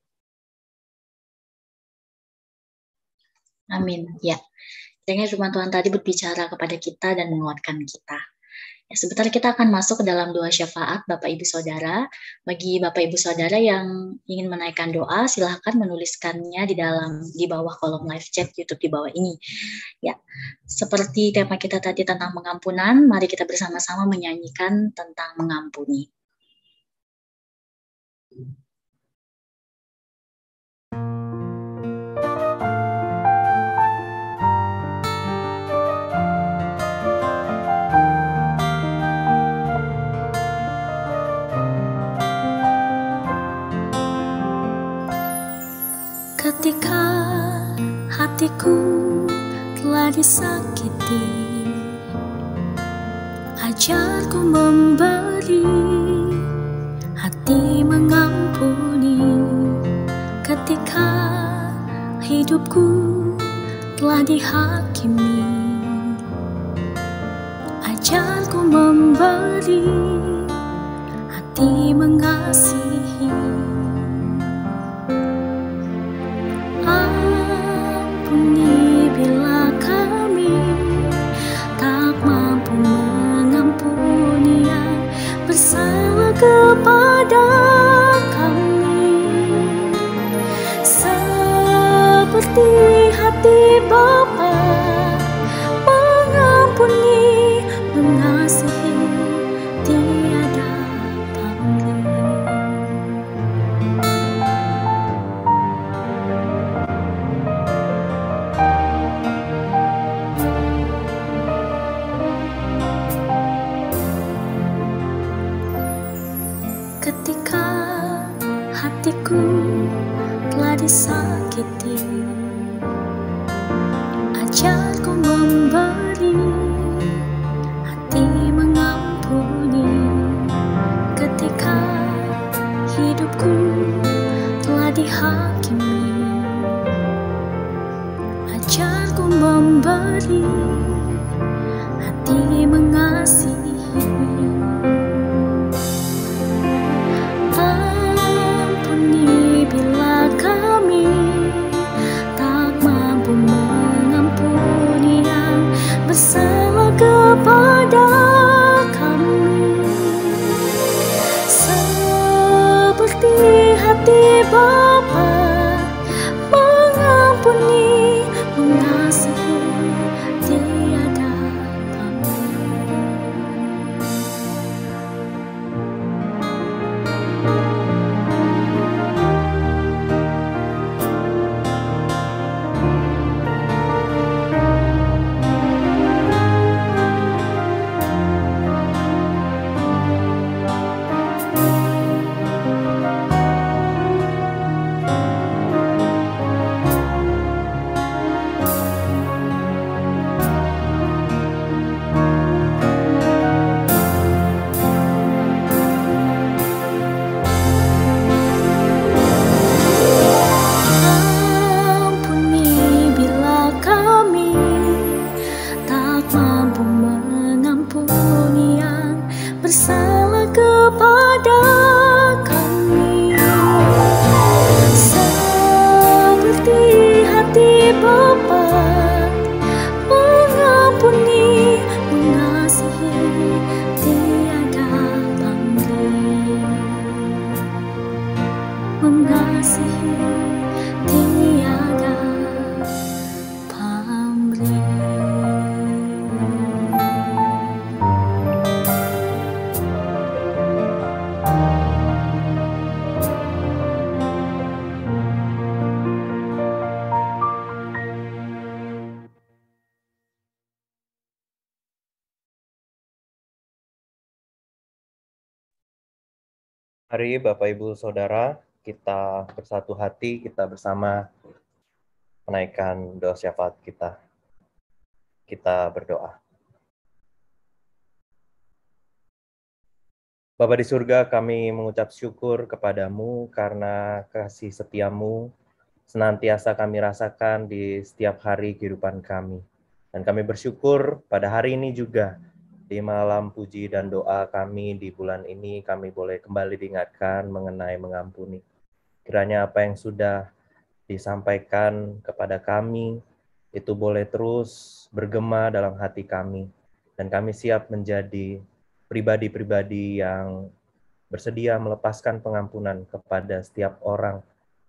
Amin. Ya, kiranya firman Tuhan tadi berbicara kepada kita dan menguatkan kita. Ya, sebentar kita akan masuk ke dalam doa syafaat Bapak Ibu Saudara. Bagi Bapak Ibu Saudara yang ingin menaikkan doa, silahkan menuliskannya di bawah kolom live chat YouTube di bawah ini. Ya, seperti tema kita tadi tentang pengampunan, mari kita bersama-sama menyanyikan tentang mengampuni.
Ketika hatiku telah disakiti, ajarku memberi hati mengampuni. Ketika hidupku telah dihakimi, ajarku memberi hati mengasihi. Ampuni bila kami tak mampu Ajarku memberi, hati mengampuni, ketika hidupku telah dihakimi. Ajarku memberi, hati mengasihi. Ampuni bila kami tak mampu mengampuni yang bersalah kepada kami, seperti hati Bapa mengampuni, mengasihi tiada pamrih. Ampuni bila kami tak mampu mengampuni yang bersalah kepada kami, seperti hati Bapa mengampuni, mengasihi tiada pamrih, mengasihi tiada pamrih.
Mari Bapak Ibu Saudara, kita bersatu hati, kita bersama menaikkan doa syafaat kita. Kita berdoa. Bapa di surga, kami mengucap syukur kepadamu karena kasih setiamu senantiasa kami rasakan di setiap hari kehidupan kami. Dan kami bersyukur pada hari ini juga, di malam puji dan doa kami di bulan ini, kami boleh kembali diingatkan mengenai mengampuni. Kiranya apa yang sudah disampaikan kepada kami, itu boleh terus bergema dalam hati kami. Dan kami siap menjadi pribadi-pribadi yang bersedia melepaskan pengampunan kepada setiap orang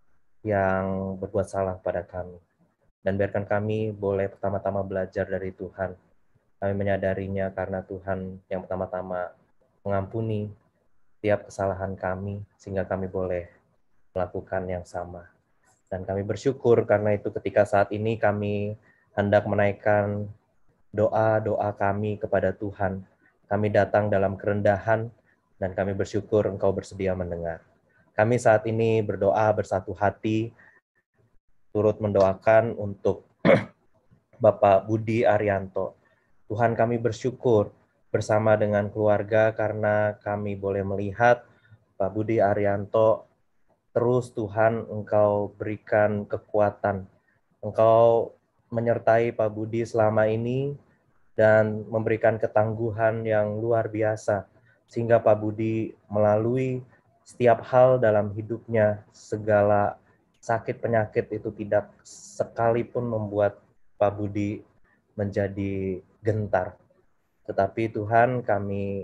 yang berbuat salah pada kami. Dan biarkan kami boleh pertama-tama belajar dari Tuhan. Kami menyadarinya karena Tuhan yang pertama-tama mengampuni setiap kesalahan kami, sehingga kami boleh melakukan yang sama. Dan kami bersyukur karena itu ketika saat ini kami hendak menaikkan doa-doa kami kepada Tuhan. Kami datang dalam kerendahan dan kami bersyukur Engkau bersedia mendengar. Kami saat ini berdoa bersatu hati, turut mendoakan untuk Bapak Budi Arianto. Tuhan, kami bersyukur bersama dengan keluarga karena kami boleh melihat Pak Budi Arianto terus Tuhan Engkau berikan kekuatan. Engkau menyertai Pak Budi selama ini dan memberikan ketangguhan yang luar biasa sehingga Pak Budi melalui setiap hal dalam hidupnya, segala sakit penyakit itu tidak sekalipun membuat Pak Budi menjadi gentar. Tetapi Tuhan, kami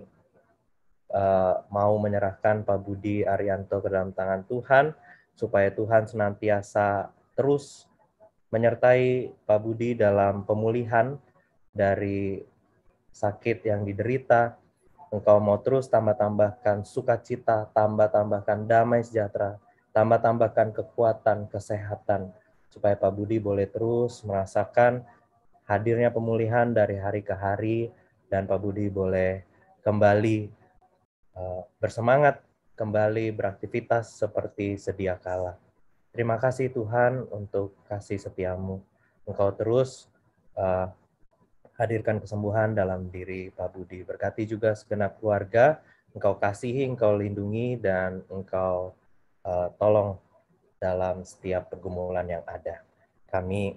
mau menyerahkan Pak Budi Arianto ke dalam tangan Tuhan, supaya Tuhan senantiasa terus menyertai Pak Budi dalam pemulihan dari sakit yang diderita. Engkau mau terus tambah-tambahkan sukacita, tambah-tambahkan damai sejahtera, tambah-tambahkan kekuatan, kesehatan, supaya Pak Budi boleh terus merasakan hadirnya pemulihan dari hari ke hari, dan Pak Budi boleh kembali bersemangat, kembali beraktivitas seperti sedia kala. Terima kasih Tuhan untuk kasih setiamu. Engkau terus hadirkan kesembuhan dalam diri Pak Budi. Berkati juga segenap keluarga, Engkau kasihi, Engkau lindungi, dan Engkau tolong dalam setiap pergumulan yang ada. Kami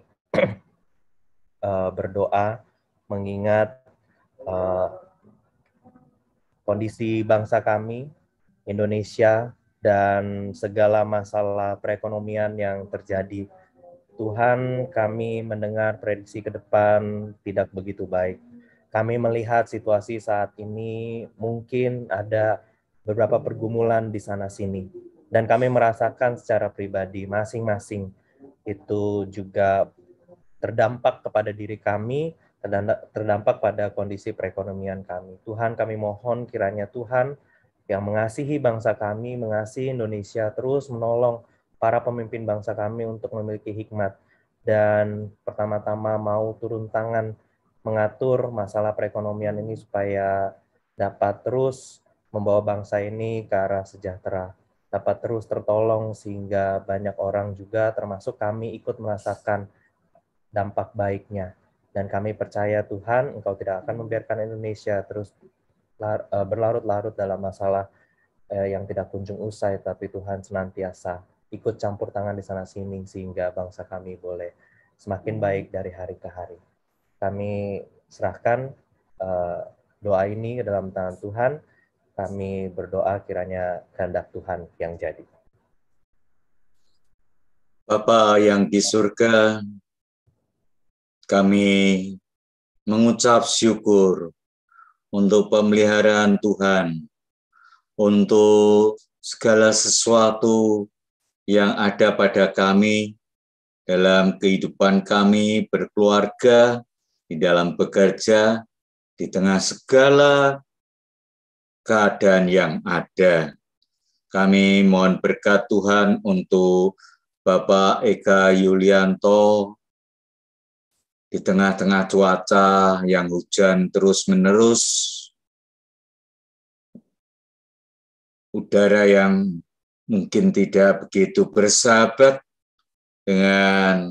berdoa mengingat kondisi bangsa kami, Indonesia, dan segala masalah perekonomian yang terjadi. Tuhan, kami mendengar prediksi ke depan tidak begitu baik. Kami melihat situasi saat ini mungkin ada beberapa pergumulan di sana-sini. Dan kami merasakan secara pribadi masing-masing itu juga terdampak kepada diri kami, terdampak pada kondisi perekonomian kami. Tuhan, kami mohon kiranya Tuhan yang mengasihi bangsa kami, mengasihi Indonesia, terus menolong para pemimpin bangsa kami untuk memiliki hikmat dan pertama-tama mau turun tangan mengatur masalah perekonomian ini supaya dapat terus membawa bangsa ini ke arah sejahtera, dapat terus tertolong sehingga banyak orang juga termasuk kami ikut merasakan dampak baiknya. Dan kami percaya Tuhan, Engkau tidak akan membiarkan Indonesia terus berlarut-larut dalam masalah yang tidak kunjung usai, tapi Tuhan senantiasa ikut campur tangan di sana-sini sehingga bangsa kami boleh semakin baik dari hari ke hari. Kami serahkan doa ini ke dalam tangan Tuhan. Kami berdoa kiranya kehendak Tuhan yang jadi.
Bapa yang di surga, kami mengucap syukur untuk pemeliharaan Tuhan, untuk segala sesuatu yang ada pada kami, dalam kehidupan kami berkeluarga, di dalam bekerja, di tengah segala keadaan yang ada. Kami mohon berkat Tuhan untuk Bapak Eka Yulianto, di tengah-tengah cuaca yang hujan terus-menerus, udara yang mungkin tidak begitu bersahabat dengan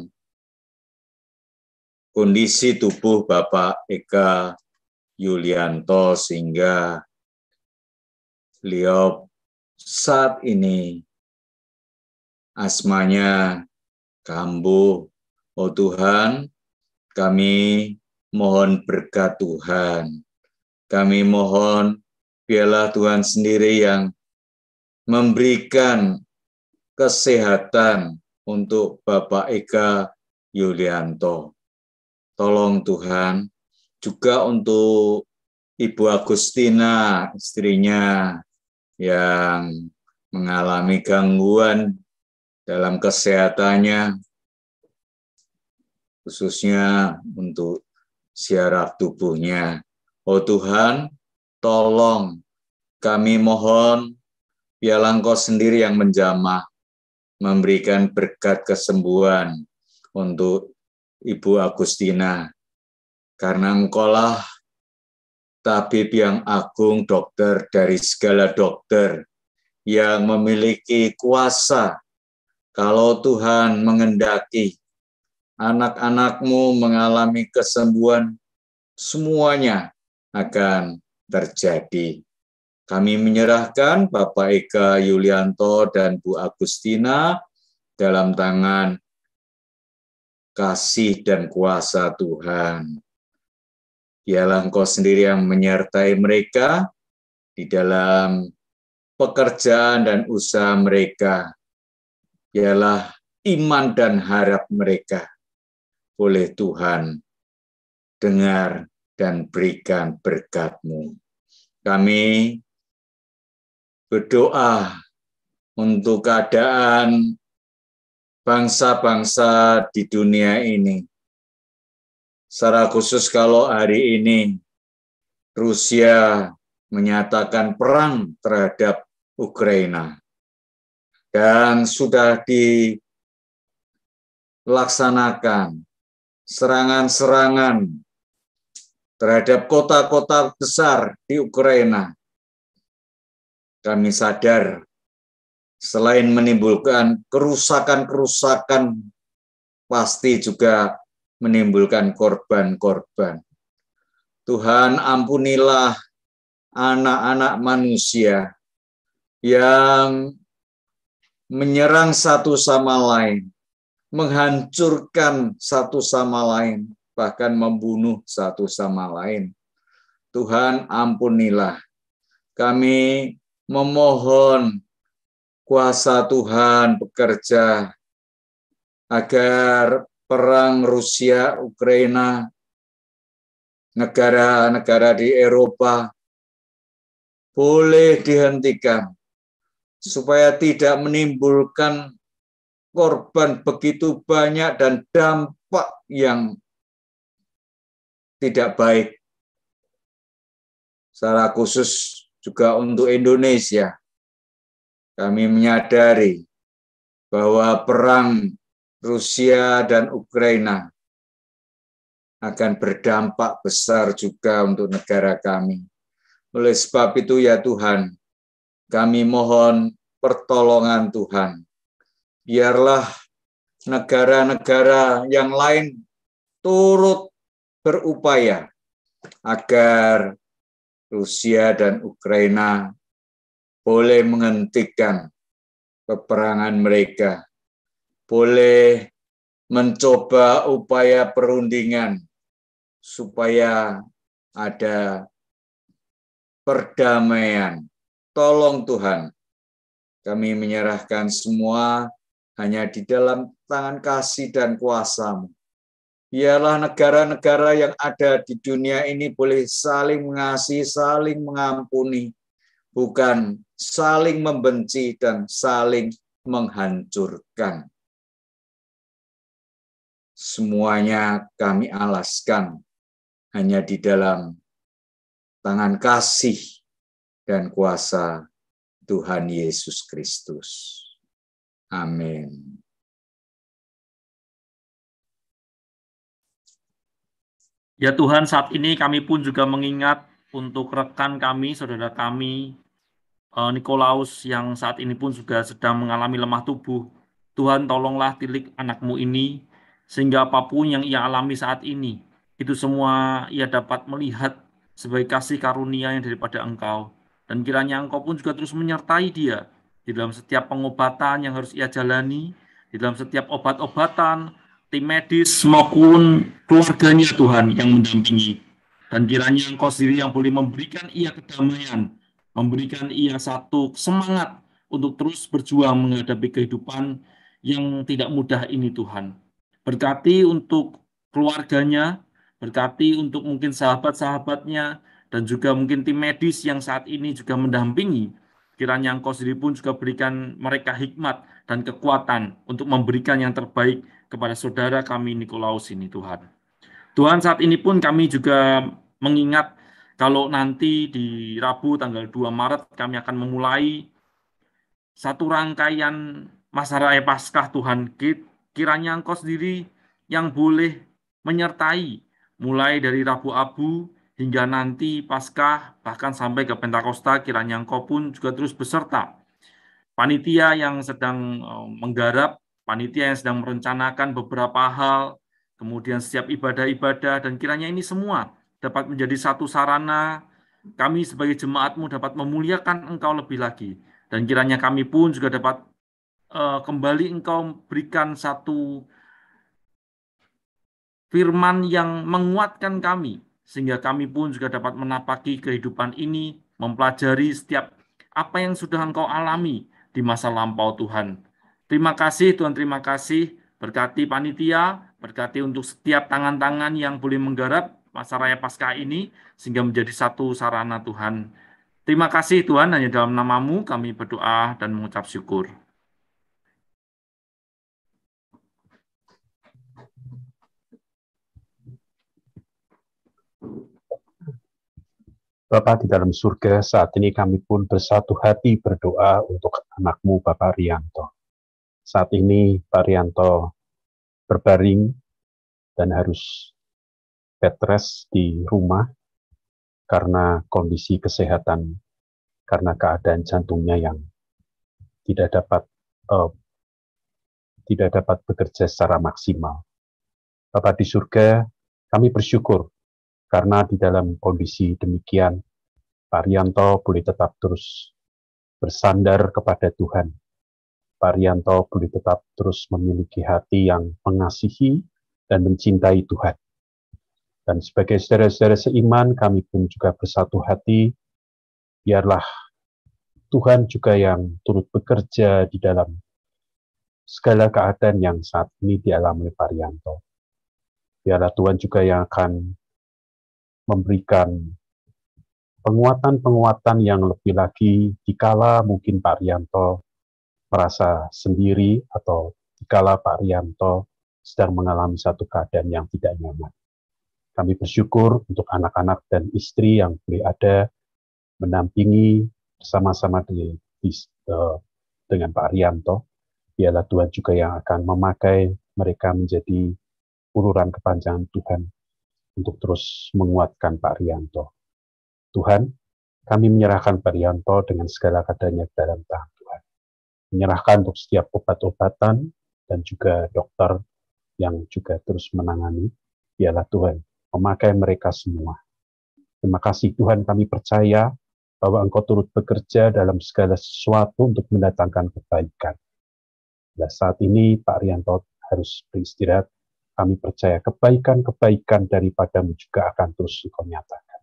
kondisi tubuh Bapak Eka Yulianto, sehingga beliau saat ini asmanya kambuh. Oh Tuhan, kami mohon berkat Tuhan. Kami mohon biarlah Tuhan sendiri yang memberikan kesehatan untuk Bapak Eka Yulianto. Tolong Tuhan, juga untuk Ibu Agustina, istrinya yang mengalami gangguan dalam kesehatannya, khususnya untuk syaraf tubuhnya. Oh Tuhan, tolong kami mohon, biarlah Engkau sendiri yang menjamah, memberikan berkat kesembuhan untuk Ibu Agustina, karena Engkaulah tabib yang agung, dokter dari segala dokter, yang memiliki kuasa. Kalau Tuhan mengendaki anak-anak-Mu mengalami kesembuhan, semuanya akan terjadi. Kami menyerahkan Bapak Eka Yulianto dan Bu Agustina dalam tangan kasih dan kuasa Tuhan. Biarlah Engkau sendiri yang menyertai mereka di dalam pekerjaan dan usaha mereka. Biarlah iman dan harap mereka oleh Tuhan dengar dan berikan berkat-Mu. Kami berdoa untuk keadaan bangsa-bangsa di dunia ini. Secara khusus kalau hari ini Rusia menyatakan perang terhadap Ukraina dan sudah dilaksanakan serangan-serangan terhadap kota-kota besar di Ukraina. Kami sadar selain menimbulkan kerusakan-kerusakan, pasti juga menimbulkan korban-korban. Tuhan, ampunilah anak-anak manusia yang menyerang satu sama lain, menghancurkan satu sama lain, bahkan membunuh satu sama lain. Tuhan, ampunilah. Kami memohon kuasa Tuhan bekerja agar perang Rusia, Ukraina, negara-negara di Eropa boleh dihentikan supaya tidak menimbulkan korban begitu banyak dan dampak yang tidak baik. Secara khusus juga untuk Indonesia, kami menyadari bahwa perang Rusia dan Ukraina akan berdampak besar juga untuk negara kami. Oleh sebab itu ya Tuhan, kami mohon pertolongan Tuhan. Biarlah negara-negara yang lain turut berupaya agar Rusia dan Ukraina boleh menghentikan peperangan mereka, boleh mencoba upaya perundingan supaya ada perdamaian. Tolong Tuhan, kami menyerahkan semua hanya di dalam tangan kasih dan kuasa-Mu. Biarlah negara-negara yang ada di dunia ini boleh saling mengasihi, saling mengampuni, bukan saling membenci dan saling menghancurkan. Semuanya kami alaskan hanya di dalam tangan kasih dan kuasa Tuhan Yesus Kristus. Amin.
Ya Tuhan, saat ini kami pun juga mengingat untuk rekan kami, saudara kami, Nikolaus yang saat ini pun juga sedang mengalami lemah tubuh. Tuhan, tolonglah tilik anakmu ini, sehingga apapun yang ia alami saat ini, itu semua ia dapat melihat sebagai kasih karunia yang daripada Engkau. Dan kiranya Engkau pun juga terus menyertai dia di dalam setiap pengobatan yang harus ia jalani, di dalam setiap obat-obatan, tim medis maupun keluarganya Tuhan yang mendampingi. Dan kiranya Engkau sendiri yang boleh memberikan ia kedamaian, memberikan ia satu semangat untuk terus berjuang menghadapi kehidupan yang tidak mudah ini Tuhan. Berkati untuk keluarganya, berkati untuk mungkin sahabat-sahabatnya, dan juga mungkin tim medis yang saat ini juga mendampingi. Kiranya Engkau sendiri pun juga berikan mereka hikmat dan kekuatan untuk memberikan yang terbaik kepada saudara kami Nikolaus ini Tuhan. Tuhan, saat ini pun kami juga mengingat kalau nanti di Rabu tanggal 2 Maret kami akan memulai satu rangkaian masa raya Paskah Tuhan. Kiranya Engkau sendiri yang boleh menyertai mulai dari Rabu Abu hingga nanti Paskah bahkan sampai ke Pentakosta. Kiranya Engkau pun juga terus beserta panitia yang sedang menggarap, panitia yang sedang merencanakan beberapa hal, kemudian setiap ibadah-ibadah, dan kiranya ini semua dapat menjadi satu sarana kami sebagai jemaat-Mu dapat memuliakan Engkau lebih lagi. Dan kiranya kami pun juga dapat kembali Engkau berikan satu firman yang menguatkan kami, sehingga kami pun juga dapat menapaki kehidupan ini, mempelajari setiap apa yang sudah Engkau alami di masa lampau Tuhan. Terima kasih Tuhan, terima kasih. Berkati panitia, berkati untuk setiap tangan-tangan yang boleh menggarap masa raya Paskah ini, sehingga menjadi satu sarana Tuhan. Terima kasih Tuhan, hanya dalam nama-Mu kami berdoa dan mengucap syukur.
Bapa di dalam surga, saat ini kami pun bersatu hati berdoa untuk anak-Mu Bapak Rianto. Saat ini Pak Rianto berbaring dan harus bed rest di rumah karena kondisi kesehatan, karena keadaan jantungnya yang tidak dapat bekerja secara maksimal. Bapa di surga, kami bersyukur karena di dalam kondisi demikian, Pak Rianto boleh tetap terus bersandar kepada Tuhan. Pak Rianto boleh tetap terus memiliki hati yang mengasihi dan mencintai Tuhan. Dan sebagai saudara-saudara seiman, kami pun juga bersatu hati, biarlah Tuhan juga yang turut bekerja di dalam segala keadaan yang saat ini dialami Pak Rianto. Biarlah Tuhan juga yang akan memberikan penguatan-penguatan yang lebih lagi dikala mungkin Pak Rianto merasa sendiri atau dikala Pak Rianto sedang mengalami satu keadaan yang tidak nyaman. Kami bersyukur untuk anak-anak dan istri yang boleh ada mendampingi bersama-sama dengan Pak Rianto. Biarlah Tuhan juga yang akan memakai mereka menjadi uluran kepanjangan Tuhan untuk terus menguatkan Pak Rianto. Tuhan, kami menyerahkan Pak Rianto dengan segala keadaannya ke dalam tangan Tuhan. Menyerahkan untuk setiap obat-obatan dan juga dokter yang juga terus menangani. Biarlah Tuhan memakai mereka semua. Terima kasih Tuhan, kami percaya bahwa Engkau turut bekerja dalam segala sesuatu untuk mendatangkan kebaikan. Dan saat ini Pak Rianto harus beristirahat. Kami percaya kebaikan-kebaikan daripadamu juga akan terus Engkau nyatakan.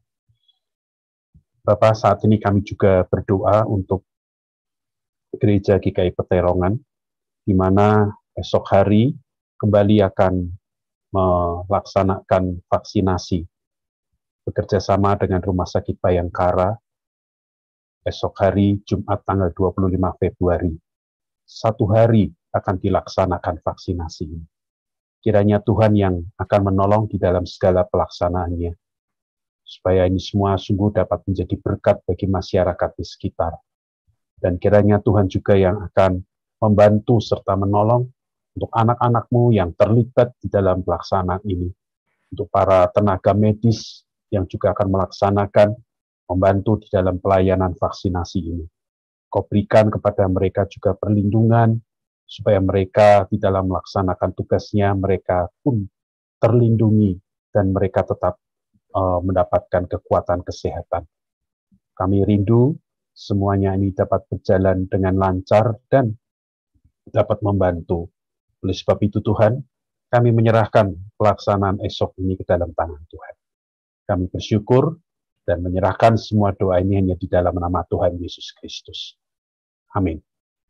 Bapak, saat ini kami juga berdoa untuk Gereja GKI Peterongan, di mana esok hari kembali akan melaksanakan vaksinasi bekerja sama dengan Rumah Sakit Bayangkara esok hari Jumat tanggal 25 Februari. 1 hari akan dilaksanakan vaksinasi ini. Kiranya Tuhan yang akan menolong di dalam segala pelaksanaannya, supaya ini semua sungguh dapat menjadi berkat bagi masyarakat di sekitar. Dan kiranya Tuhan juga yang akan membantu serta menolong untuk anak-anak-Mu yang terlibat di dalam pelaksanaan ini, untuk para tenaga medis yang juga akan melaksanakan, membantu di dalam pelayanan vaksinasi ini. Kau berikan kepada mereka juga perlindungan, supaya mereka di dalam melaksanakan tugasnya, mereka pun terlindungi dan mereka tetap mendapatkan kekuatan kesehatan. Kami rindu semuanya ini dapat berjalan dengan lancar dan dapat membantu. Oleh sebab itu Tuhan, kami menyerahkan pelaksanaan esok ini ke dalam tangan Tuhan. Kami bersyukur dan menyerahkan semua doa ini hanya di dalam nama Tuhan Yesus Kristus. Amin.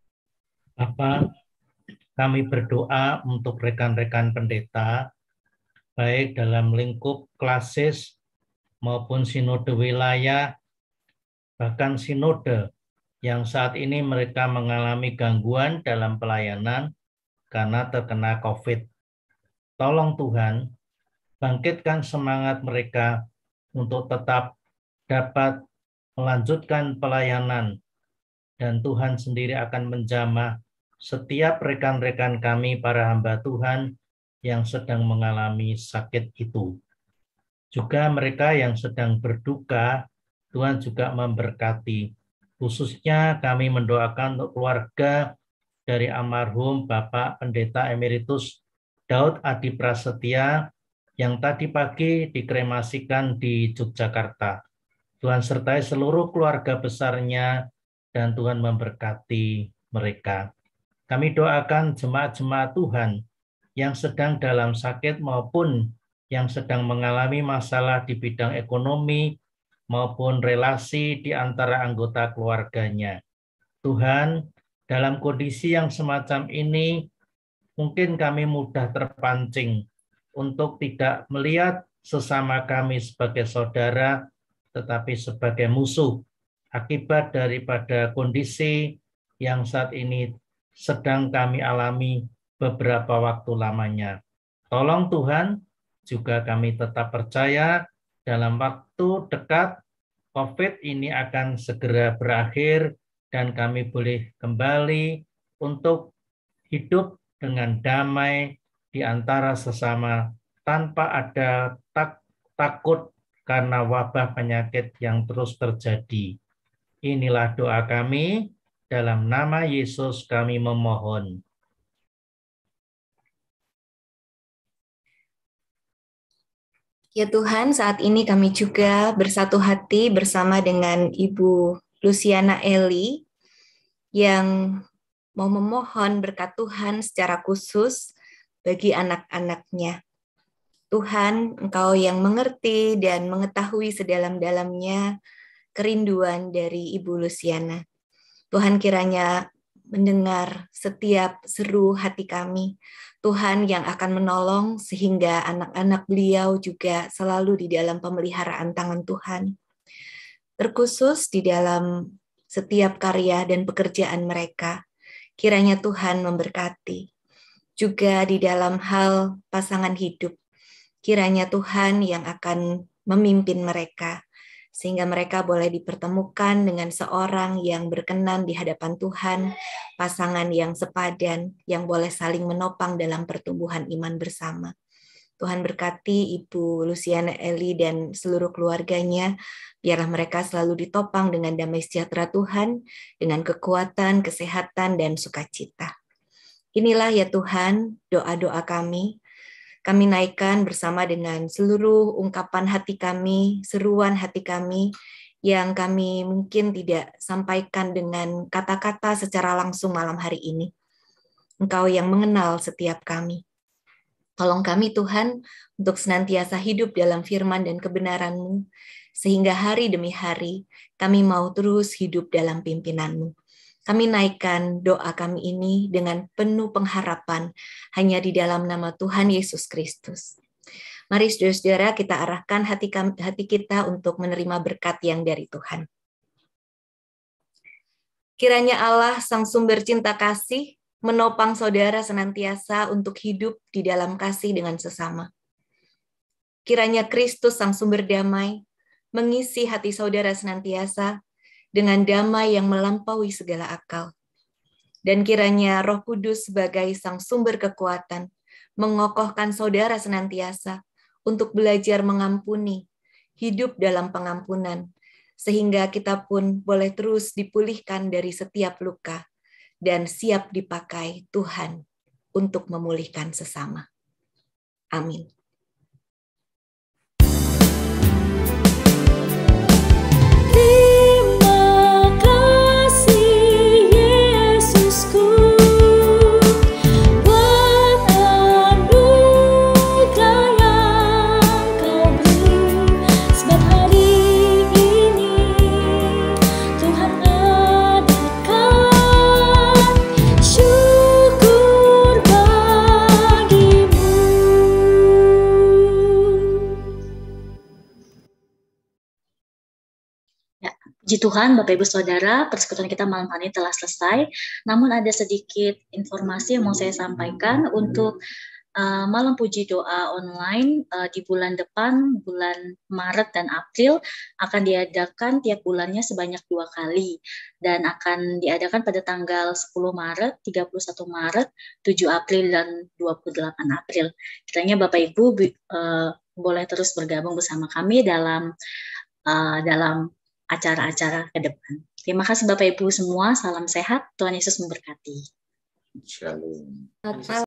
Bapa, kami berdoa untuk rekan-rekan pendeta, baik dalam lingkup klasis maupun sinode wilayah, bahkan sinode yang saat ini mereka mengalami gangguan dalam pelayanan karena terkena COVID. Tolong Tuhan, bangkitkan semangat mereka untuk tetap dapat melanjutkan pelayanan, dan Tuhan sendiri akan menjamah setiap rekan-rekan kami, para hamba Tuhan yang sedang mengalami sakit itu. Juga mereka yang sedang berduka, Tuhan juga memberkati. Khususnya kami mendoakan untuk keluarga dari almarhum Bapak Pendeta Emeritus Daud Adi Prasetya yang tadi pagi dikremasikan di Yogyakarta. Tuhan sertai seluruh keluarga besarnya dan Tuhan memberkati mereka. Kami doakan jemaat-jemaat Tuhan yang sedang dalam sakit maupun yang sedang mengalami masalah di bidang ekonomi maupun relasi di antara anggota keluarganya. Tuhan, dalam kondisi yang semacam ini, mungkin kami mudah terpancing untuk tidak melihat sesama kami sebagai saudara, tetapi sebagai musuh, akibat daripada kondisi yang saat ini sedang kami alami beberapa waktu lamanya. Tolong Tuhan, juga kami tetap percaya dalam waktu dekat COVID ini akan segera berakhir dan kami boleh kembali untuk hidup dengan damai di antara sesama tanpa ada takut karena wabah penyakit yang terus terjadi. Inilah doa kami, dalam nama Yesus kami memohon.
Ya Tuhan, saat ini kami juga bersatu hati bersama dengan Ibu Luciana Eli yang mau memohon berkat Tuhan secara khusus bagi anak-anaknya. Tuhan, Engkau yang mengerti dan mengetahui sedalam-dalamnya kerinduan dari Ibu Luciana. Tuhan kiranya mendengar setiap seru hati kami. Tuhan yang akan menolong sehingga anak-anak beliau juga selalu di dalam pemeliharaan tangan Tuhan. Terkhusus di dalam setiap karya dan pekerjaan mereka, kiranya Tuhan memberkati. Juga di dalam hal pasangan hidup, kiranya Tuhan yang akan memimpin mereka, sehingga mereka boleh dipertemukan dengan seorang yang berkenan di hadapan Tuhan, pasangan yang sepadan, yang boleh saling menopang dalam pertumbuhan iman bersama. Tuhan berkati Ibu Luciana Eli dan seluruh keluarganya, biarlah mereka selalu ditopang dengan damai sejahtera Tuhan, dengan kekuatan, kesehatan, dan sukacita. Inilah ya Tuhan, doa-doa kami. Kami naikkan bersama dengan seluruh ungkapan hati kami, seruan hati kami, yang kami mungkin tidak sampaikan dengan kata-kata secara langsung malam hari ini. Engkau yang mengenal setiap kami. Tolong kami Tuhan untuk senantiasa hidup dalam firman dan kebenaran-Mu, sehingga hari demi hari kami mau terus hidup dalam pimpinanmu. Kami naikkan doa kami ini dengan penuh pengharapan hanya di dalam nama Tuhan Yesus Kristus. Mari saudara-saudara kita arahkan hati kita untuk menerima berkat yang dari Tuhan. Kiranya Allah Sang Sumber Cinta Kasih menopang saudara senantiasa untuk hidup di dalam kasih dengan sesama. Kiranya Kristus Sang Sumber Damai mengisi hati saudara senantiasa dengan damai yang melampaui segala akal. Dan kiranya Roh Kudus sebagai Sang Sumber kekuatan mengokohkan saudara senantiasa untuk belajar mengampuni, hidup dalam pengampunan, sehingga kita pun boleh terus dipulihkan dari setiap luka dan siap dipakai Tuhan untuk memulihkan sesama. Amin.
Puji Tuhan, Bapak Ibu Saudara, persekutuan kita malam hari ini telah selesai. Namun ada sedikit informasi yang mau saya sampaikan untuk malam puji doa online di bulan depan, bulan Maret dan April akan diadakan tiap bulannya sebanyak 2 kali dan akan diadakan pada tanggal 10 Maret, 31 Maret, 7 April dan 28 April. Kiranya Bapak Ibu boleh terus bergabung bersama kami dalam acara-acara ke depan. Terima kasih Bapak Ibu semua, salam sehat, Tuhan Yesus memberkati.
Shalom.